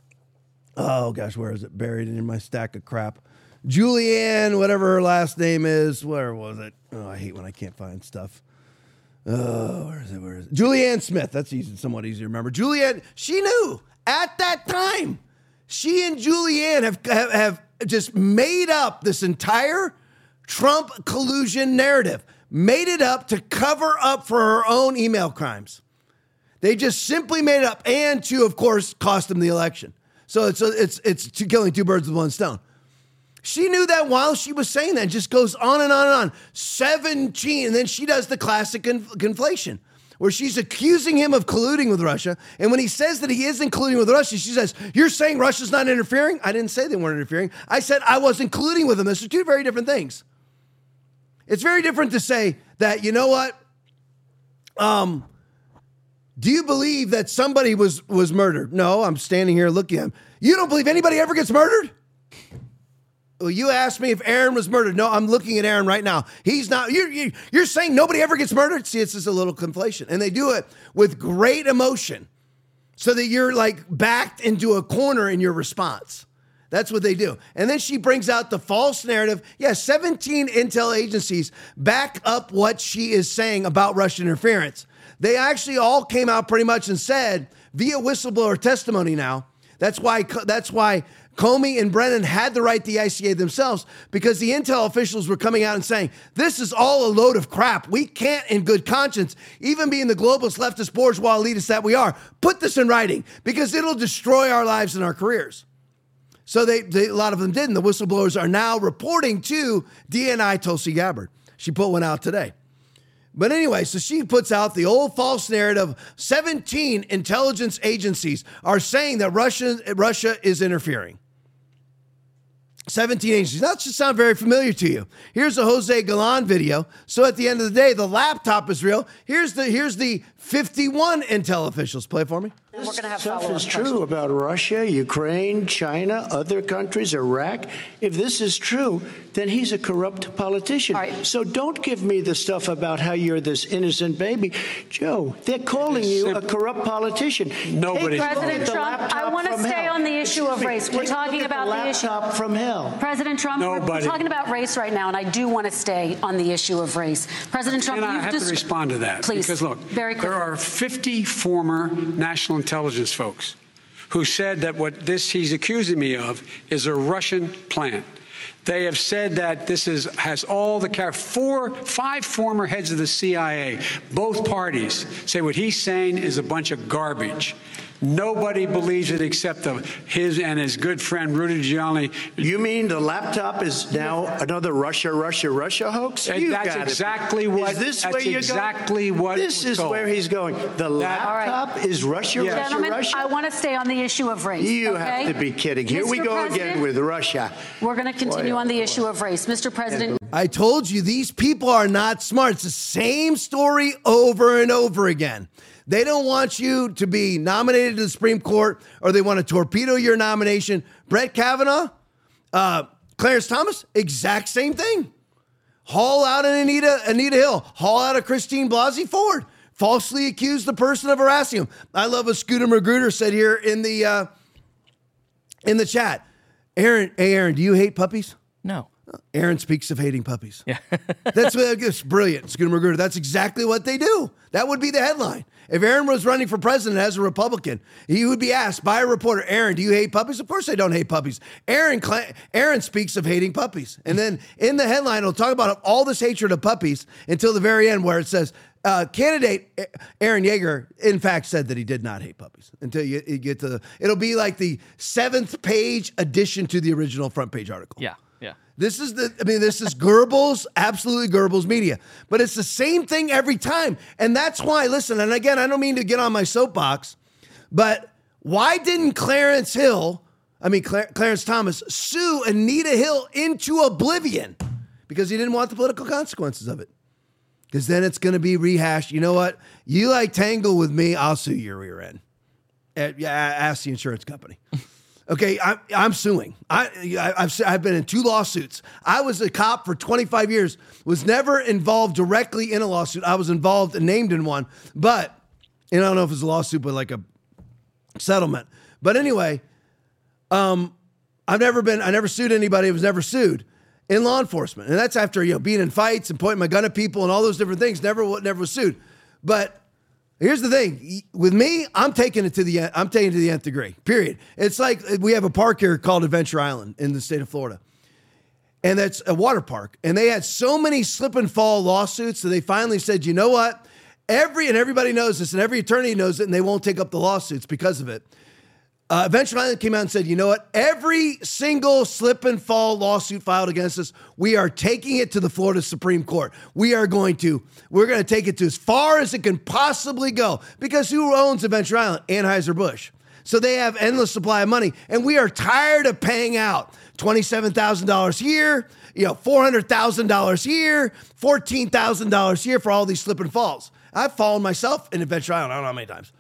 Oh, gosh, where is it? Buried in my stack of crap. Julianne, whatever her last name is. Where was it? Oh, I hate when I can't find stuff. Oh, where is it? Where is it? Julianne Smith. That's easy, somewhat easy to remember. Julianne, she knew. At that time, she and Julianne have, have, have just made up this entire Trump collusion narrative, made it up to cover up for her own email crimes. They just simply made it up, and to, of course, cost them the election. So it's it's it's two, killing two birds with one stone. She knew that while she was saying that, it just goes on and on and on. seventeen, and then she does the classic conf- conflation. Where she's accusing him of colluding with Russia. And when he says that he isn't colluding with Russia, she says, you're saying Russia's not interfering? I didn't say they weren't interfering. I said I wasn't colluding with them. Those are two very different things. It's very different to say that, you know what? Um, do you believe that somebody was, was murdered? No, I'm standing here looking at him. You don't believe anybody ever gets murdered? Well, you asked me if Aaron was murdered. No, I'm looking at Aaron right now. He's not. You're, you, you're saying nobody ever gets murdered? See, it's just a little conflation. And they do it with great emotion so that you're like backed into a corner in your response. That's what they do. And then she brings out the false narrative. Yeah, seventeen intel agencies back up what she is saying about Russian interference. They actually all came out pretty much and said via whistleblower testimony now. That's why, that's why Comey and Brennan had to write the I C A themselves, because the intel officials were coming out and saying, this is all a load of crap. We can't in good conscience, even being the globalist, leftist, bourgeois elitists that we are, put this in writing because it'll destroy our lives and our careers. So they, they a lot of them didn't. The whistleblowers are now reporting to D N I Tulsi Gabbard. She put one out today. But anyway, so she puts out the old false narrative. seventeen intelligence agencies are saying that Russia, Russia is interfering. seventeen agencies. That should sound very familiar to you. Here's a Jose Galan video. So at the end of the day, the laptop is real. Here's the here's the fifty-one Intel officials. Play it for me. This We're gonna have stuff is true about Russia, Ukraine, China, other countries, Iraq. If this is true, then he's a corrupt politician. Right. So don't give me the stuff about how you're this innocent baby. Joe, they're calling you a corrupt politician. Nobody. President Trump, I want to stay hell. on the issue of race. We're talking about the, the issue. Laptop from hell. President Trump, Nobody. we're talking about race right now, and I do want to stay on the issue of race. President Trump, and I you've have dis- to respond to that. Please, because look, very quickly. There are fifty former national intelligence folks who said that what this he's accusing me of is a Russian plant. They have said that this is has all the car. Four, five former heads of the C I A, both parties, say what he's saying is a bunch of garbage. Nobody believes it except the, his and his good friend Rudy Giuliani. You mean the laptop is now another Russia, Russia, Russia hoax? You that's exactly what. Is this that's where you're exactly going? what. This is told. where he's going. The laptop right. is Russia, yes. Russia, Gentlemen, Russia. I want to stay on the issue of race. You okay? have to be kidding. Here Mister we go President, again with Russia. We're going to continue boy, on the boy. issue of race, Mister President. I told you these people are not smart. It's the same story over and over again. They don't want you to be nominated to the Supreme Court, or they want to torpedo your nomination. Brett Kavanaugh, uh, Clarence Thomas, exact same thing. Haul out an Anita, Anita Hill. Haul out a Christine Blasey Ford. Falsely accuse the person of harassing him. I love what Scooter Magruder said here in the uh, in the chat. Aaron, hey Aaron, do you hate puppies? No. Aaron speaks of hating puppies. Yeah. That's, that's brilliant, Scooter Magruder. That's exactly what they do. That would be the headline. If Aaron was running for president as a Republican, he would be asked by a reporter, Aaron, do you hate puppies? Of course I don't hate puppies. Aaron Aaron speaks of hating puppies. And then in the headline, it'll talk about all this hatred of puppies until the very end where it says, uh, candidate Aaron Yeager, in fact, said that he did not hate puppies until you, you get to the, it'll be like the seventh page addition to the original front page article. Yeah. Yeah. This is the, I mean, this is Goebbels, absolutely Goebbels media, but it's the same thing every time. And that's why, listen, and again, I don't mean to get on my soapbox, but why didn't Clarence Hill, I mean, Clar- Clarence Thomas, sue Anita Hill into oblivion? Because he didn't want the political consequences of it. Because then it's going to be rehashed. You know what? You like tangle with me, I'll sue your rear end. Uh, yeah, ask the insurance company. Okay, I'm, I'm suing. I, I, I've, I've been in two lawsuits. I was a cop for twenty-five years, was never involved directly in a lawsuit. I was involved and named in one, but, and I don't know if it's a lawsuit, but like a settlement. But anyway, um, I've never been, I never sued anybody. I was never sued in law enforcement. And that's after, you know, being in fights and pointing my gun at people and all those different things. Never, never was sued. But here's the thing. With me, I'm taking it to the I'm taking it to the nth degree, period. It's like we have a park here called Adventure Island in the state of Florida. And that's a water park. And they had so many slip and fall lawsuits that they finally said, you know what? Every, and everybody knows this, and every attorney knows it, and they won't take up the lawsuits because of it. Uh, Adventure Island came out and said, you know what? Every single slip and fall lawsuit filed against us, we are taking it to the Florida Supreme Court. We are going to, we're going to take it to as far as it can possibly go. Because who owns Adventure Island? Anheuser-Busch. So they have endless supply of money. And we are tired of paying out twenty-seven thousand dollars here, you know, four hundred thousand dollars here, fourteen thousand dollars here for all these slip and falls. I've fallen myself in Adventure Island. I don't know how many times.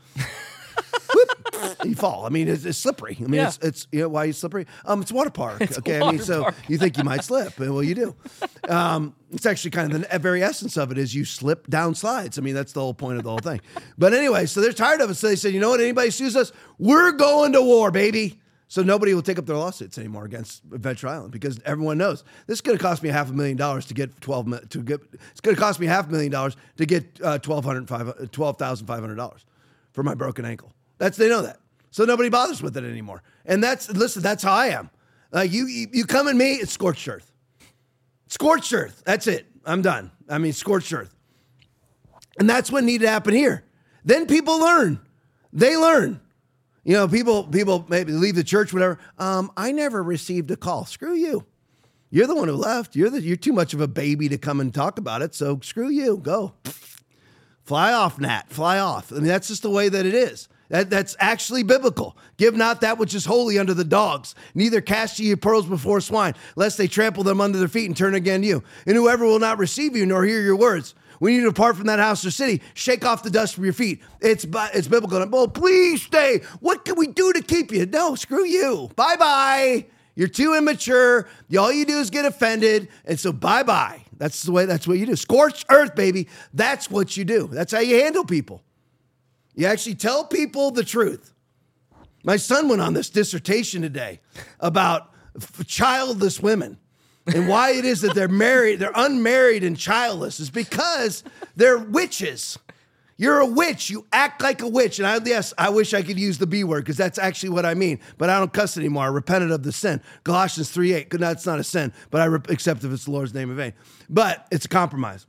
You fall. I mean, it's, it's slippery. I mean, yeah. it's, it's, you know, why is it slippery? Um, it's a water park. It's okay. Water I mean, so park. you think you might slip. Well, you do. Um, it's actually kind of the very essence of it is you slip down slides. I mean, that's the whole point of the whole thing. But anyway, so they're tired of it. So they said, you know what? Anybody sues us, we're going to war, baby. So nobody will take up their lawsuits anymore against Adventure Island because everyone knows this is going to cost me half a million dollars to get twelve to get. It's going to cost me half a million dollars to get uh, twelve hundred five twelve thousand five hundred dollars for my broken ankle. That's they know that. So nobody bothers with it anymore. And that's, listen, that's how I am. Like you, you, you come at me, it's scorched earth. Scorched earth. That's it. I'm done. I mean, scorched earth. And that's what needed to happen here. Then people learn. They learn. You know, people, people maybe leave the church, whatever. Um, I never received a call. Screw you. You're the one who left. You're the, you're too much of a baby to come and talk about it. So screw you. Go. Fly off, Nat. Fly off. I mean, that's just the way that it is. That, that's actually biblical. Give not that which is holy unto the dogs. Neither cast ye your pearls before swine, lest they trample them under their feet and turn again you. And whoever will not receive you nor hear your words, when you depart from that house or city, shake off the dust from your feet. It's it's biblical. Well, please stay. What can we do to keep you? No, screw you. Bye-bye. You're too immature. All you do is get offended. And so bye-bye. That's the way, that's what you do. Scorched earth, baby. That's what you do. That's how you handle people. You actually tell people the truth. My son went on this dissertation today about f- childless women and why it is that they're married, they're unmarried and childless is because they're witches. You're a witch. You act like a witch. And I, yes, I wish I could use the B word because that's actually what I mean. But I don't cuss anymore. I repented of the sin. Colossians three eight. No, it's not a sin, but I re- accept if it's the Lord's name in vain. But it's a compromise.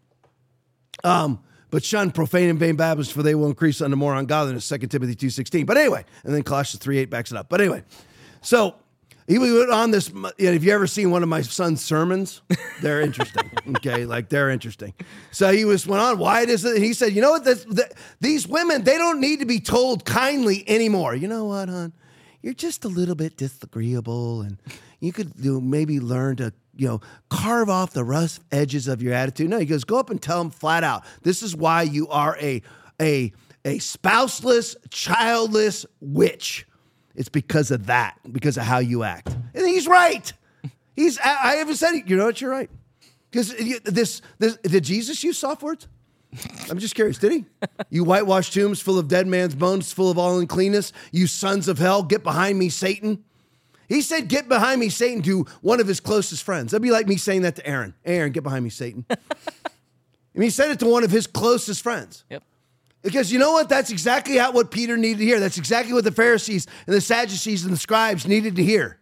Um, But shun profane and vain babblings, for they will increase unto more ungodliness, Second Timothy two sixteen. But anyway, and then Colossians three eight backs it up. But anyway, so he went on this. You know, have you ever seen one of my son's sermons? They're interesting. Okay, like they're interesting. So he was went on. Why does it? He said, you know what? This, the, these women, they don't need to be told kindly anymore. You know what, hon? You're just a little bit disagreeable, and you could you know, maybe learn to. You know, carve off the rough edges of your attitude. No, he goes, go up and tell them flat out. This is why you are a a a spouseless, childless witch. It's because of that, because of how you act. And he's right. He's. I, I haven't said it. You know what? You're right. Because this, this, did Jesus use soft words? I'm just curious. Did he? You whitewashed tombs full of dead man's bones, full of all uncleanness. You sons of hell, get behind me, Satan. He said, get behind me, Satan, to one of his closest friends. That'd be like me saying that to Aaron. Aaron, get behind me, Satan. I mean, he said it to one of his closest friends. Yep. Because you know what? That's exactly how, what Peter needed to hear. That's exactly what the Pharisees and the Sadducees and the scribes needed to hear.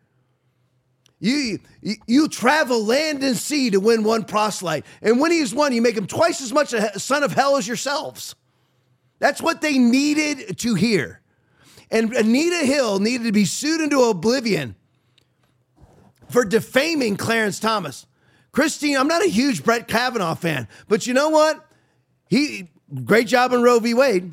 You, you, you travel land and sea to win one proselyte. And when he is one, you make him twice as much a son of hell as yourselves. That's what they needed to hear. And Anita Hill needed to be sued into oblivion for defaming Clarence Thomas. Christine, I'm not a huge Brett Kavanaugh fan, but you know what? He great job on Roe v. Wade.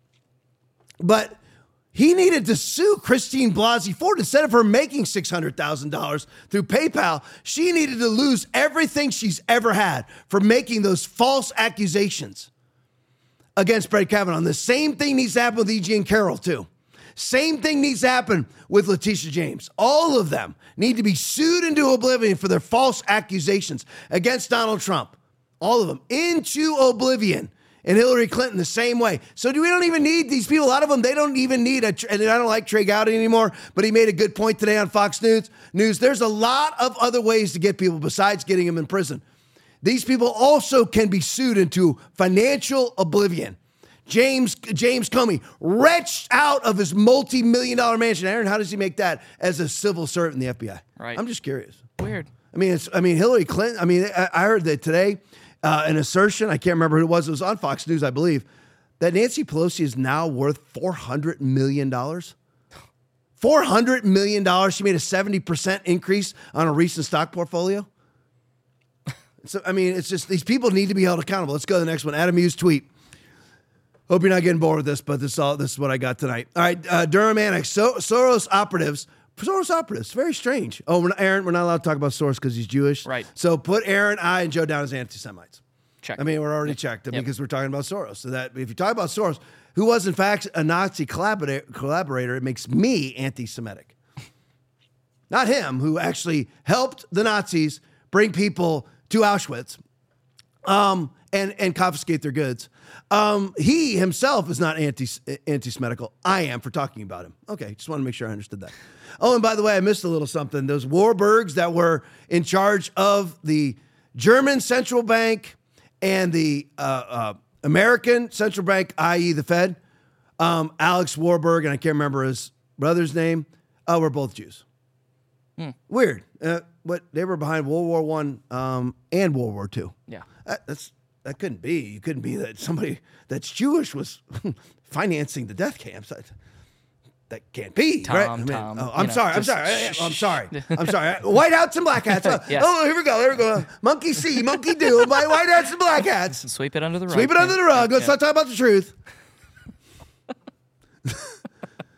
But he needed to sue Christine Blasey Ford. Instead of her making six hundred thousand dollars through PayPal, she needed to lose everything she's ever had for making those false accusations against Brett Kavanaugh. And the same thing needs to happen with E Jean Carroll, too. Same thing needs to happen with Letitia James. All of them need to be sued into oblivion for their false accusations against Donald Trump. All of them into oblivion. And Hillary Clinton the same way. So do we don't even need these people. A lot of them, they don't even need a, and I don't like Trey Gowdy anymore, but he made a good point today on Fox News. News. There's a lot of other ways to get people besides getting them in prison. These people also can be sued into financial oblivion. James James Comey, wretched out of his multi-million dollar mansion. Aaron, how does he make that as a civil servant in the F B I? Right. I'm just curious. Weird. I mean, it's. I mean, Hillary Clinton. I mean, I, I heard that today, uh, an assertion. I can't remember who it was. It was on Fox News, I believe, that Nancy Pelosi is now worth four hundred million dollars. four hundred million dollars. She made a seventy percent increase on a recent stock portfolio. So, I mean, it's just these people need to be held accountable. Let's go to the next one. Adam Hughes tweet. Hope you're not getting bored with this, but this is all. This is what I got tonight. All right, uh, Durham Annex. So, Soros operatives. Soros operatives. Very strange. Oh, we're not, Aaron, we're not allowed to talk about Soros because he's Jewish. Right. So put Aaron, I, and Joe down as anti-Semites. Check. I mean, we're already yep. checked yep. because we're talking about Soros. So that if you talk about Soros, who was in fact a Nazi collaborator, collaborator, it makes me anti-Semitic. Not him, who actually helped the Nazis bring people to Auschwitz um, and and confiscate their goods. Um, he himself is not anti, anti-Semitical. I am for talking about him. Okay, just want to make sure I understood that. Oh, and by the way, I missed a little something. Those Warburgs that were in charge of the German central bank and the uh, uh, American central bank, that is the Fed, um, Alex Warburg, and I can't remember his brother's name, uh, were both Jews. Hmm. Weird. Uh, what they were behind World War One um, and World War Two. Yeah, uh, that's. That couldn't be. You couldn't be that somebody that's Jewish was financing the death camps. That, that can't be, Tom, right? I mean, Tom, oh, I'm, know, sorry, I'm just, sorry. I'm sorry. I'm sorry. I'm sorry. White hats and black hats. Oh, yes. oh, here we go. Here we go. Monkey see, monkey do. White hats and black hats. Sweep it under the rug. Sweep it under the rug. Let's yeah. not talk about the truth.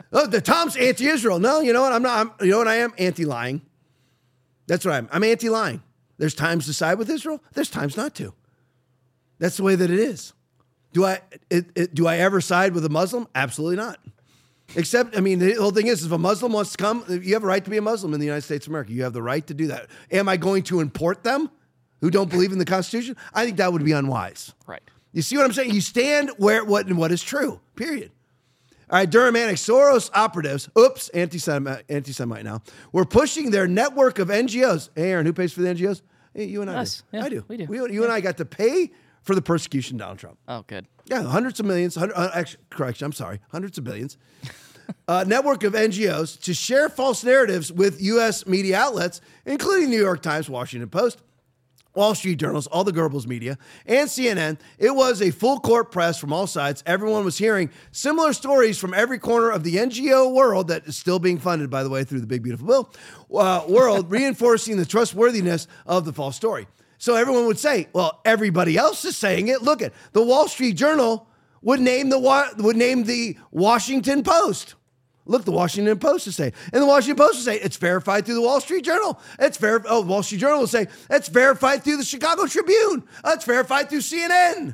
Oh, the Tom's anti-Israel. No, you know what? I'm not. I'm, you know what I am? Anti-lying. That's what I'm. I'm anti-lying. There's times to side with Israel. There's times not to. That's the way that it is. Do I it, it, do I ever side with a Muslim? Absolutely not. Except, I mean, the whole thing is, if a Muslim wants to come, you have a right to be a Muslim in the United States of America. You have the right to do that. Am I going to import them who don't believe in the Constitution? I think that would be unwise. Right. You see what I'm saying? You stand where what and what is true, period. All right, Durham Annex, Soros operatives, oops, anti-Semite, anti-Semite now, we're pushing their network of N G Os. Hey, Aaron, who pays for the N G Os? Hey, you and I Us. do. Yeah, I do. we do. We, you Yeah. and I got to pay for the persecution of Donald Trump. Oh, good. Yeah, hundreds of millions, hundred, uh, actually, correction, I'm sorry, hundreds of billions. uh, network of N G Os to share false narratives with U S media outlets, including New York Times, Washington Post, Wall Street Journals, all the Goebbels media, and C N N. It was a full court press from all sides. Everyone was hearing similar stories from every corner of the N G O world that is still being funded, by the way, through the Big Beautiful Bill uh, world, reinforcing the trustworthiness of the false story. So everyone would say, well, everybody else is saying it. Look at the Wall Street Journal would name the would name the Washington Post. Look, the Washington Post is saying, and the Washington Post will say it's verified through the Wall Street Journal. It's ver- Oh, Wall Street Journal will say it's verified through the Chicago Tribune. Oh, it's verified through C N N.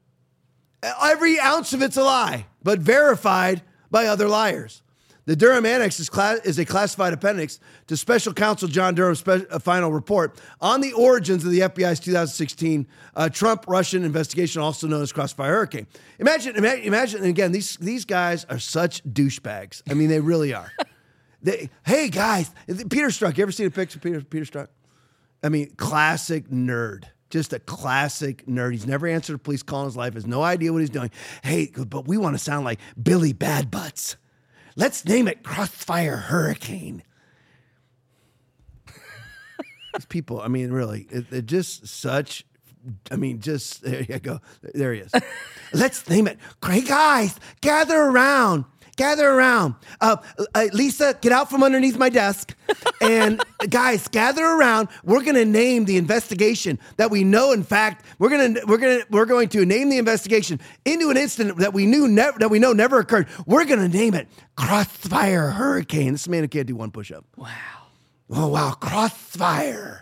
Every ounce of it's a lie, but verified by other liars. The Durham Annex is, class- is a classified appendix to Special Counsel John Durham's spe- uh, final report on the origins of the F B I's two thousand sixteen uh, Trump-Russian investigation, also known as Crossfire Hurricane. Imagine, ima- imagine, and again, these these guys are such douchebags. I mean, they really are. They, hey, guys, Peter Strzok. You ever seen a picture of Peter, Peter Strzok? I mean, classic nerd. Just a classic nerd. He's never answered a police call in his life, has no idea what he's doing. Hey, but we want to sound like Billy Bad Butts. Let's name it Crossfire Hurricane. These people, I mean, really, it, they're just such, I mean, just, there you go. There he is. Let's name it. Hey, guys, gather around. Gather around. Uh, uh, Lisa, get out from underneath my desk. And guys, gather around. We're going to name the investigation that we know, in fact, we're going to we're going to we're going to name the investigation into an incident that we knew ne- that we know never occurred. We're going to name it Crossfire Hurricane. This man who can't do one push-up. Wow. Oh wow, Crossfire.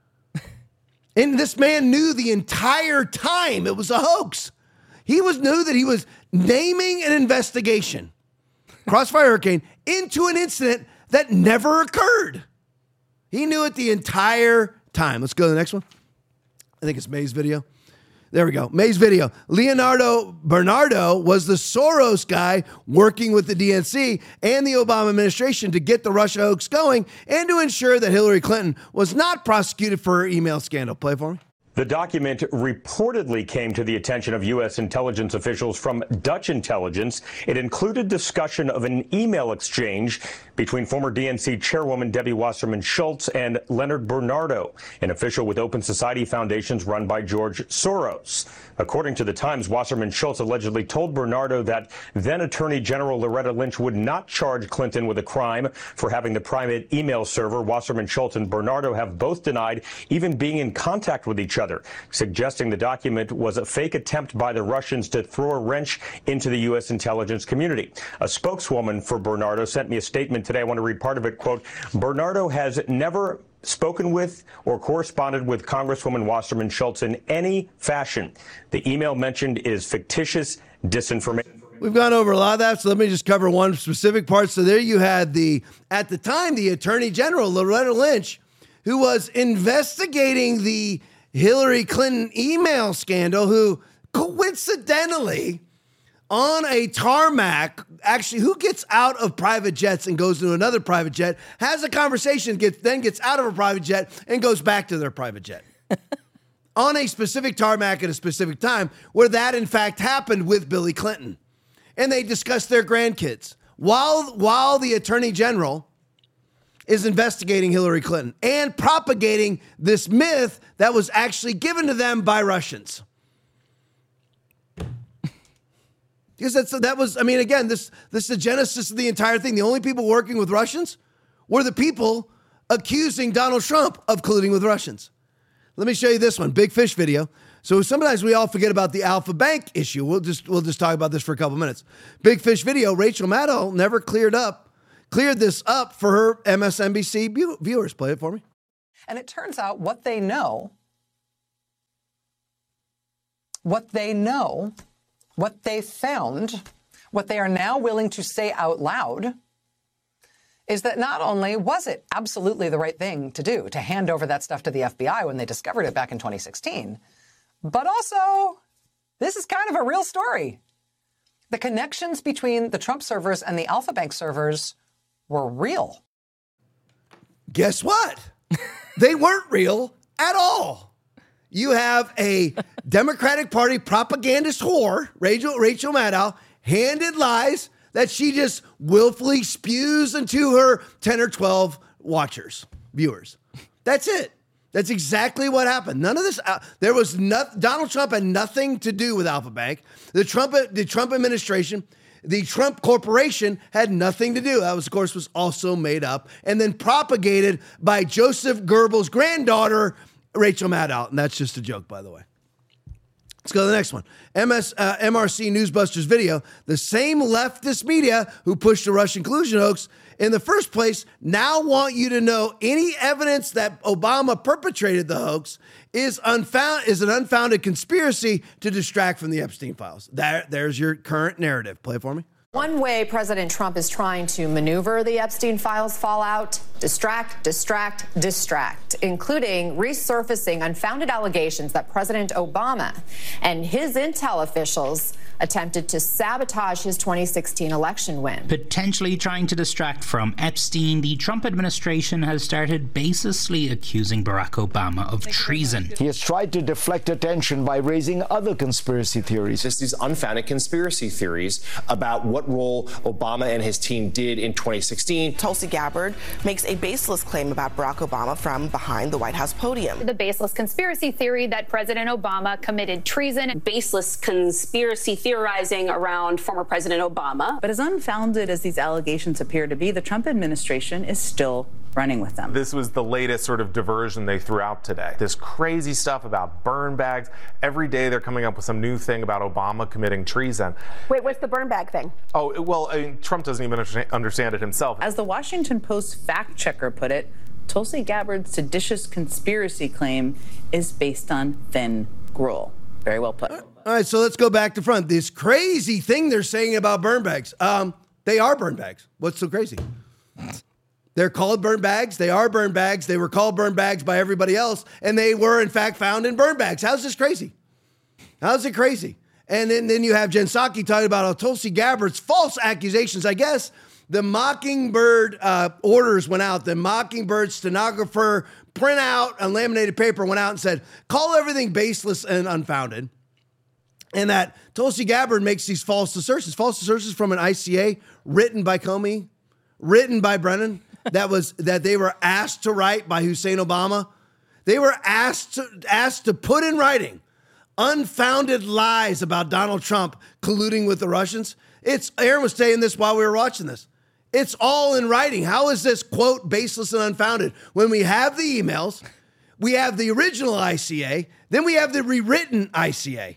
And this man knew the entire time it was a hoax. He was knew that he was naming an investigation, Crossfire Hurricane, into an incident that never occurred. He knew it the entire time. Let's go to the next one. I think it's May's video. There we go. May's video. Leonardo Bernardo was the Soros guy working with the D N C and the Obama administration to get the Russia hoax going and to ensure that Hillary Clinton was not prosecuted for her email scandal. Play for me. The document reportedly came to the attention of U S intelligence officials from Dutch intelligence. It included discussion of an email exchange between former D N C chairwoman Debbie Wasserman Schultz and Leonard Bernardo, an official with Open Society Foundations run by George Soros. According to the Times, Wasserman Schultz allegedly told Bernardo that then Attorney General Loretta Lynch would not charge Clinton with a crime for having the private email server. Wasserman Schultz and Bernardo have both denied even being in contact with each other, suggesting the document was a fake attempt by the Russians to throw a wrench into the U S intelligence community. A spokeswoman for Bernardo sent me a statement today. I want to read part of it. Quote, Bernardo has never spoken with or corresponded with Congresswoman Wasserman Schultz in any fashion. The email mentioned is fictitious disinformation. We've gone over a lot of that, so let me just cover one specific part. So there you had the, at the time, the Attorney General, Loretta Lynch, who was investigating the Hillary Clinton email scandal, who coincidentally on a tarmac, actually, who gets out of private jets and goes to another private jet, has a conversation, gets, then gets out of a private jet and goes back to their private jet. On a specific tarmac at a specific time, where that, in fact, happened with Billy Clinton. And they discussed their grandkids while, while the Attorney General is investigating Hillary Clinton and propagating this myth that was actually given to them by Russians. Because that's, that was, I mean, again, this, this is the genesis of the entire thing. The only people working with Russians were the people accusing Donald Trump of colluding with Russians. Let me show you this one. Big Fish video. So sometimes we all forget about the Alpha Bank issue. We'll just we'll just talk about this for a couple minutes. Big Fish video, Rachel Maddow never cleared up, cleared this up for her M S N B C view- viewers. Play it for me. And it turns out what they know, what they know, what they found, what they are now willing to say out loud is that not only was it absolutely the right thing to do to hand over that stuff to the F B I when they discovered it back in twenty sixteen, but also this is kind of a real story. The connections between the Trump servers and the Alpha Bank servers were real. Guess what? They weren't real at all. You have a Democratic Party propagandist whore, Rachel, Rachel Maddow, handed lies that she just willfully spews into her ten or twelve watchers, viewers. That's it. That's exactly what happened. None of this, uh, there was no, Donald Trump had nothing to do with Alpha Bank. The Trump, the Trump administration, the Trump Corporation had nothing to do. That was, of course, was also made up and then propagated by Joseph Goebbels' granddaughter, Rachel Maddow. And that's just a joke, by the way. Let's go to the next one. M S, uh, M R C Newsbusters video. The same leftist media who pushed the Russian collusion hoax in the first place now want you to know any evidence that Obama perpetrated the hoax is unfound is an unfounded conspiracy to distract from the Epstein files. There, there's your current narrative. Play it for me. One way President Trump is trying to maneuver the Epstein files fallout, distract, distract, distract, including resurfacing unfounded allegations that President Obama and his intel officials attempted to sabotage his twenty sixteen election win. Potentially trying to distract from Epstein, the Trump administration has started baselessly accusing Barack Obama of treason. He has tried to deflect attention by raising other conspiracy theories. Just these unfounded conspiracy theories about what role Obama and his team did in twenty sixteen. Tulsi Gabbard makes a baseless claim about Barack Obama from behind the White House podium. The baseless conspiracy theory that President Obama committed treason. Baseless conspiracy theorizing around former President Obama. But as unfounded as these allegations appear to be, the Trump administration is still running with them. This was the latest sort of diversion they threw out today. This crazy stuff about burn bags. Every day they're coming up with some new thing about Obama committing treason. Wait, what's the burn bag thing? Oh, well, I mean, Trump doesn't even understand it himself. As the Washington Post fact checker put it, Tulsi Gabbard's seditious conspiracy claim is based on thin gruel. Very well put. All right, so let's go back to front. This crazy thing they're saying about burn bags. Um, they are burn bags. What's so crazy? They're called burn bags. They are burn bags. They were called burn bags by everybody else, and they were, in fact, found in burn bags. How's this crazy? How's it crazy? And then, then you have Jen Psaki talking about how Tulsi Gabbard's false accusations. I guess the Mockingbird uh, orders went out. The Mockingbird stenographer printout on laminated paper went out and said, call everything baseless and unfounded. And that Tulsi Gabbard makes these false assertions. False assertions from an I C A written by Comey, written by Brennan, that was that they were asked to write by Hussein Obama. They were asked to, asked to put in writing unfounded lies about Donald Trump colluding with the Russians. It's Aaron was saying this while we were watching this. It's all in writing. How is this, quote, baseless and unfounded? When we have the emails, we have the original I C A, then we have the rewritten I C A.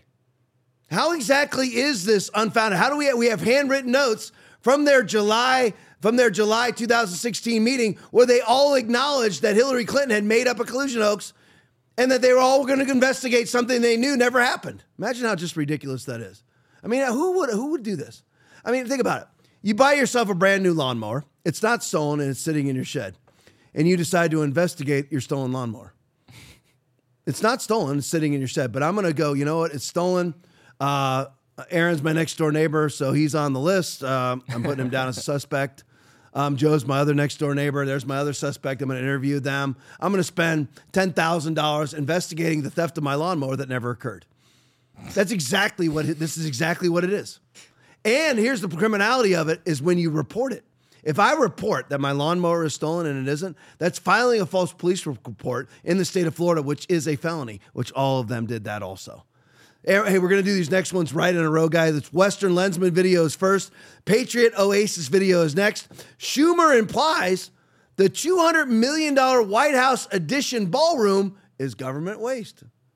How exactly is this unfounded? How do we have, we have handwritten notes from their July from their July two thousand sixteen meeting where they all acknowledged that Hillary Clinton had made up a collusion hoax and that they were all going to investigate something they knew never happened. Imagine how just ridiculous that is. I mean, who would who would do this? I mean, think about it. You buy yourself a brand new lawnmower. It's not stolen and it's sitting in your shed. And you decide to investigate your stolen lawnmower. It's not stolen, it's sitting in your shed. But I'm going to go, you know what? It's stolen. Uh, Aaron's my next door neighbor, so he's on the list. Uh, I'm putting him down as a suspect. Um, Joe's my other next door neighbor. There's my other suspect. I'm going to interview them. I'm going to spend ten thousand dollars investigating the theft of my lawnmower that never occurred. That's exactly what it, this is exactly what it is. And here's the criminality of it is when you report it. If I report that my lawnmower is stolen and it isn't, that's filing a false police report in the state of Florida, which is a felony, which all of them did that also. Hey, we're going to do these next ones right in a row, guys. It's Western Lensman video is first. Patriot Oasis video is next. Schumer implies the two hundred million dollars White House edition ballroom is government waste.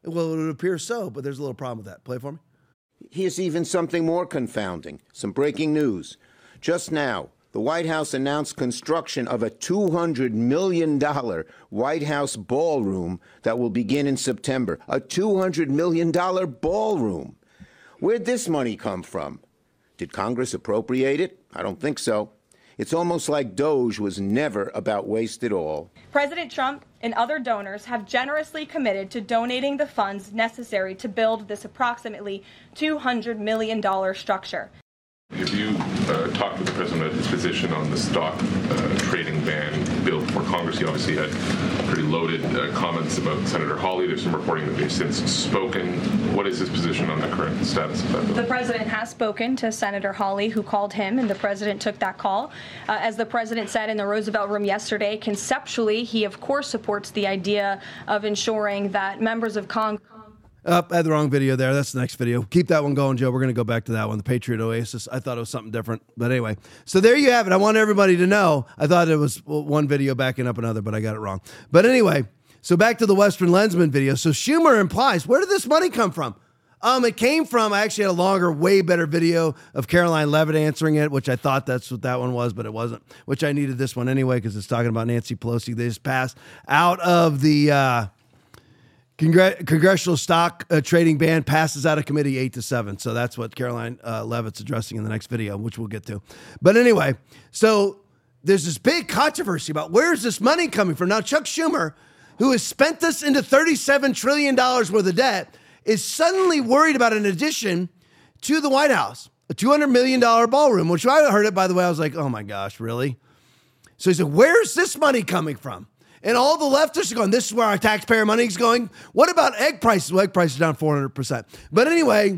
Well, it would appear so, but there's a little problem with that. Play for me. Here's even something more confounding. Some breaking news. Just now, the White House announced construction of a two hundred million dollars White House ballroom that will begin in September. A two hundred million dollars ballroom. Where'd this money come from? Did Congress appropriate it? I don't think so. It's almost like Doge was never about waste at all. President Trump and other donors have generously committed to donating the funds necessary to build this approximately two hundred million dollars structure. Have you uh, talked with the president about his position on the stock uh, trading ban bill before Congress? He obviously had pretty loaded uh, comments about Senator Hawley. There's some reporting that they've since spoken. What is his position on the current status of that bill? The president has spoken to Senator Hawley, who called him, and the president took that call. Uh, as the president said in the Roosevelt Room yesterday, conceptually, he of course supports the idea of ensuring that members of Congress. Up, I had the wrong video there. That's the next video. Keep that one going, Joe. We're going to go back to that one, the Patriot Oasis. I thought it was something different. But anyway, so there you have it. I want everybody to know. I thought it was one video backing up another, but I got it wrong. But anyway, so back to the Western Lensman video. So Schumer implies, where did this money come from? Um, it came from, I actually had a longer, way better video of Caroline Leavitt answering it, which I thought that's what that one was, but it wasn't, which I needed this one anyway because it's talking about Nancy Pelosi. They just passed out of the... Uh, Congre- Congressional stock uh, trading ban passes out of committee eight to seven. So that's what Caroline uh, Leavitt's addressing in the next video, which we'll get to. But anyway, so there's this big controversy about where's this money coming from. Now, Chuck Schumer, who has spent us into thirty-seven trillion dollars worth of debt, is suddenly worried about an addition to the White House, a two hundred million dollars ballroom, which I heard it, by the way, I was like, oh my gosh, really? So he said, where's this money coming from? And all the leftists are going, this is where our taxpayer money is going. What about egg prices? Well, egg prices are down four hundred percent. But anyway,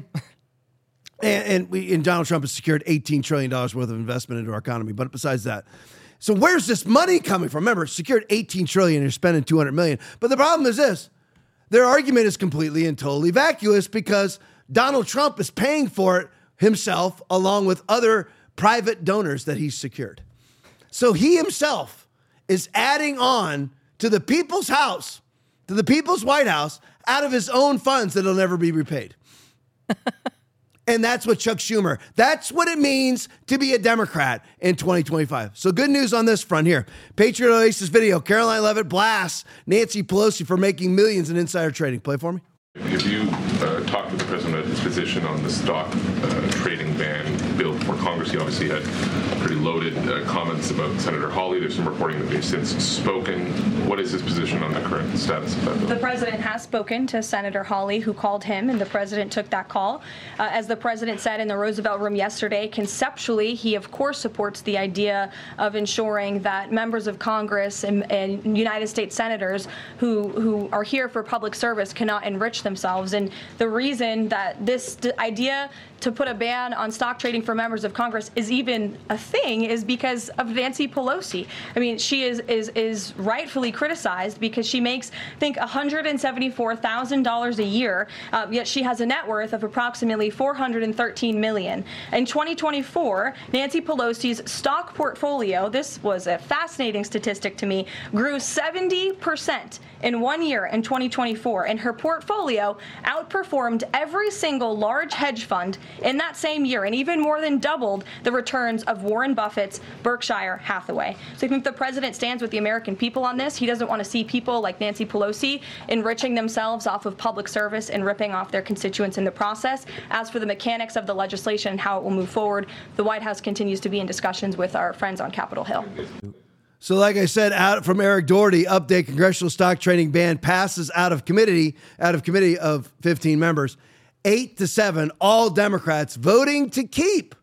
and, and, we, and Donald Trump has secured eighteen trillion dollars worth of investment into our economy. But besides that, so where's this money coming from? Remember, secured eighteen trillion dollars, you're spending two hundred million dollars. But the problem is this, their argument is completely and totally vacuous because Donald Trump is paying for it himself along with other private donors that he's secured. So he himself is adding on to the people's house, to the people's White House, out of his own funds that'll never be repaid. And that's what Chuck Schumer, that's what it means to be a Democrat in twenty twenty-five. So good news on this front here. Patriot Oasis video, Caroline Leavitt blasts Nancy Pelosi for making millions in insider trading. Play for me. Have you uh, talked with the president about his position on the stock uh, trading ban bill before Congress? He obviously had pretty loaded uh, comments about Senator Hawley. There's some reporting that they've since spoken. What is his position on the current status of that bill? The president has spoken to Senator Hawley, who called him, and the president took that call. Uh, as the president said in the Roosevelt Room yesterday, conceptually, he of course supports the idea of ensuring that members of Congress and, and United States senators who, who are here for public service cannot enrich themselves. And the reason that this d- idea to put a ban on stock trading for members of Congress is even a thing is because of Nancy Pelosi. I mean, she is is is rightfully criticized because she makes, I think, one hundred seventy-four thousand dollars a year, uh, yet she has a net worth of approximately four hundred thirteen million dollars. In twenty twenty-four, Nancy Pelosi's stock portfolio, this was a fascinating statistic to me, grew seventy percent in one year in twenty twenty-four, and her portfolio outperformed every single large hedge fund in that same year, and even more than doubled the returns of Warren Buffett's Berkshire Hathaway. So I think the president stands with the American people on this. He doesn't want to see people like Nancy Pelosi enriching themselves off of public service and ripping off their constituents in the process. As for the mechanics of the legislation and how it will move forward, the White House continues to be in discussions with our friends on Capitol Hill. So like I said, out from Eric Doherty, update congressional stock trading ban passes out of committee, out of committee of fifteen members. Eight to seven, all Democrats voting to keep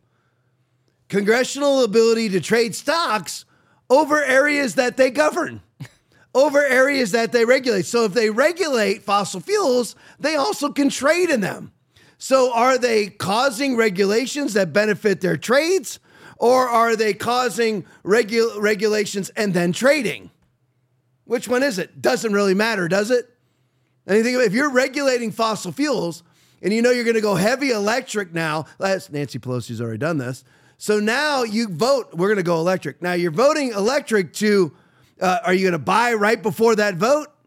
congressional ability to trade stocks over areas that they govern, over areas that they regulate. So if they regulate fossil fuels, they also can trade in them. So are they causing regulations that benefit their trades, or are they causing regu- regulations and then trading? Which one is it? Doesn't really matter, does it? Anything? If you're regulating fossil fuels, and you know you're going to go heavy electric now. Nancy Pelosi's already done this. So now you vote, we're going to go electric. Now you're voting electric to, uh, are you going to buy right before that vote?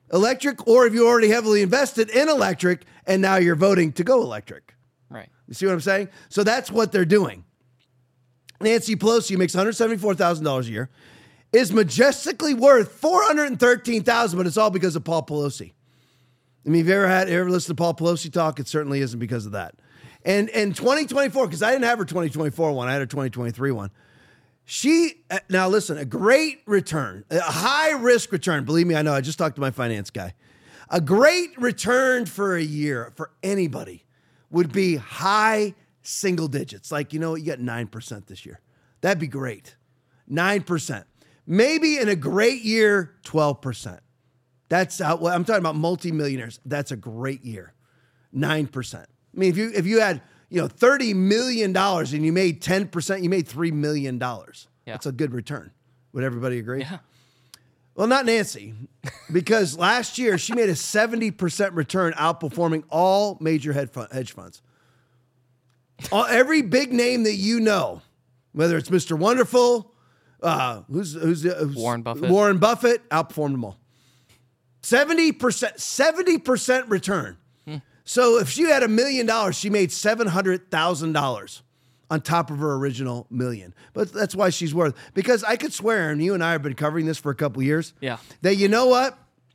electric, or if you already heavily invested in electric and now you're voting to go electric. Right. You see what I'm saying? So that's what they're doing. Nancy Pelosi makes one hundred seventy-four thousand dollars a year, is majestically worth four hundred thirteen thousand dollars, but it's all because of Paul Pelosi. I mean, if you ever had ever listened to Paul Pelosi talk, it certainly isn't because of that. And and twenty twenty-four, because I didn't have her twenty twenty-four one, I had her twenty twenty-three one. She, now listen, a great return, a high risk return. Believe me, I know, I just talked to my finance guy. A great return for a year for anybody would be high single digits. Like, you know, you got nine percent this year. That'd be great. nine percent. Maybe in a great year, twelve percent. That's how, well, I'm talking about multimillionaires. That's a great year. nine percent. I mean, if you if you had, you know, thirty million dollars and you made ten percent, you made three million dollars. Yeah. That's a good return. Would everybody agree? Yeah. Well, not Nancy, because last year she made a seventy percent return, outperforming all major hedge funds. All, every big name that you know, whether it's Mister Wonderful, uh, who's, who's, who's Warren Buffett, Warren Buffett, outperformed them all. seventy percent, seventy percent return. Hmm. So if she had a million dollars, she made seven hundred thousand dollars on top of her original million. But that's why she's worth, because I could swear, and you and I have been covering this for a couple of years, yeah, that you know what?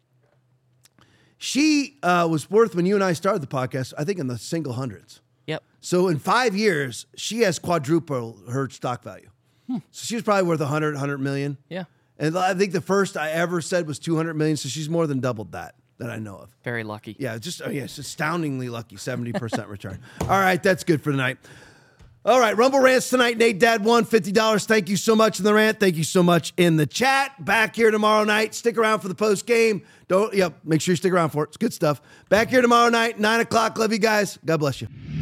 She uh, was worth, when you and I started the podcast, I think in the single hundreds. Yep. So in five years, she has quadrupled her stock value. Hmm. So she was probably worth one hundred, one hundred million. Yeah. And I think the first I ever said was two hundred million. So she's more than doubled that, that I know of. Very lucky. Yeah, just, oh yeah, it's astoundingly lucky, seventy percent return. All right, that's good for tonight. All right, Rumble Rants tonight. Nate Dad won fifty dollars. Thank you so much in the rant. Thank you so much in the chat. Back here tomorrow night. Stick around for the post game. Don't, yep, make sure you stick around for it. It's good stuff. Back here tomorrow night, nine o'clock. Love you guys. God bless you.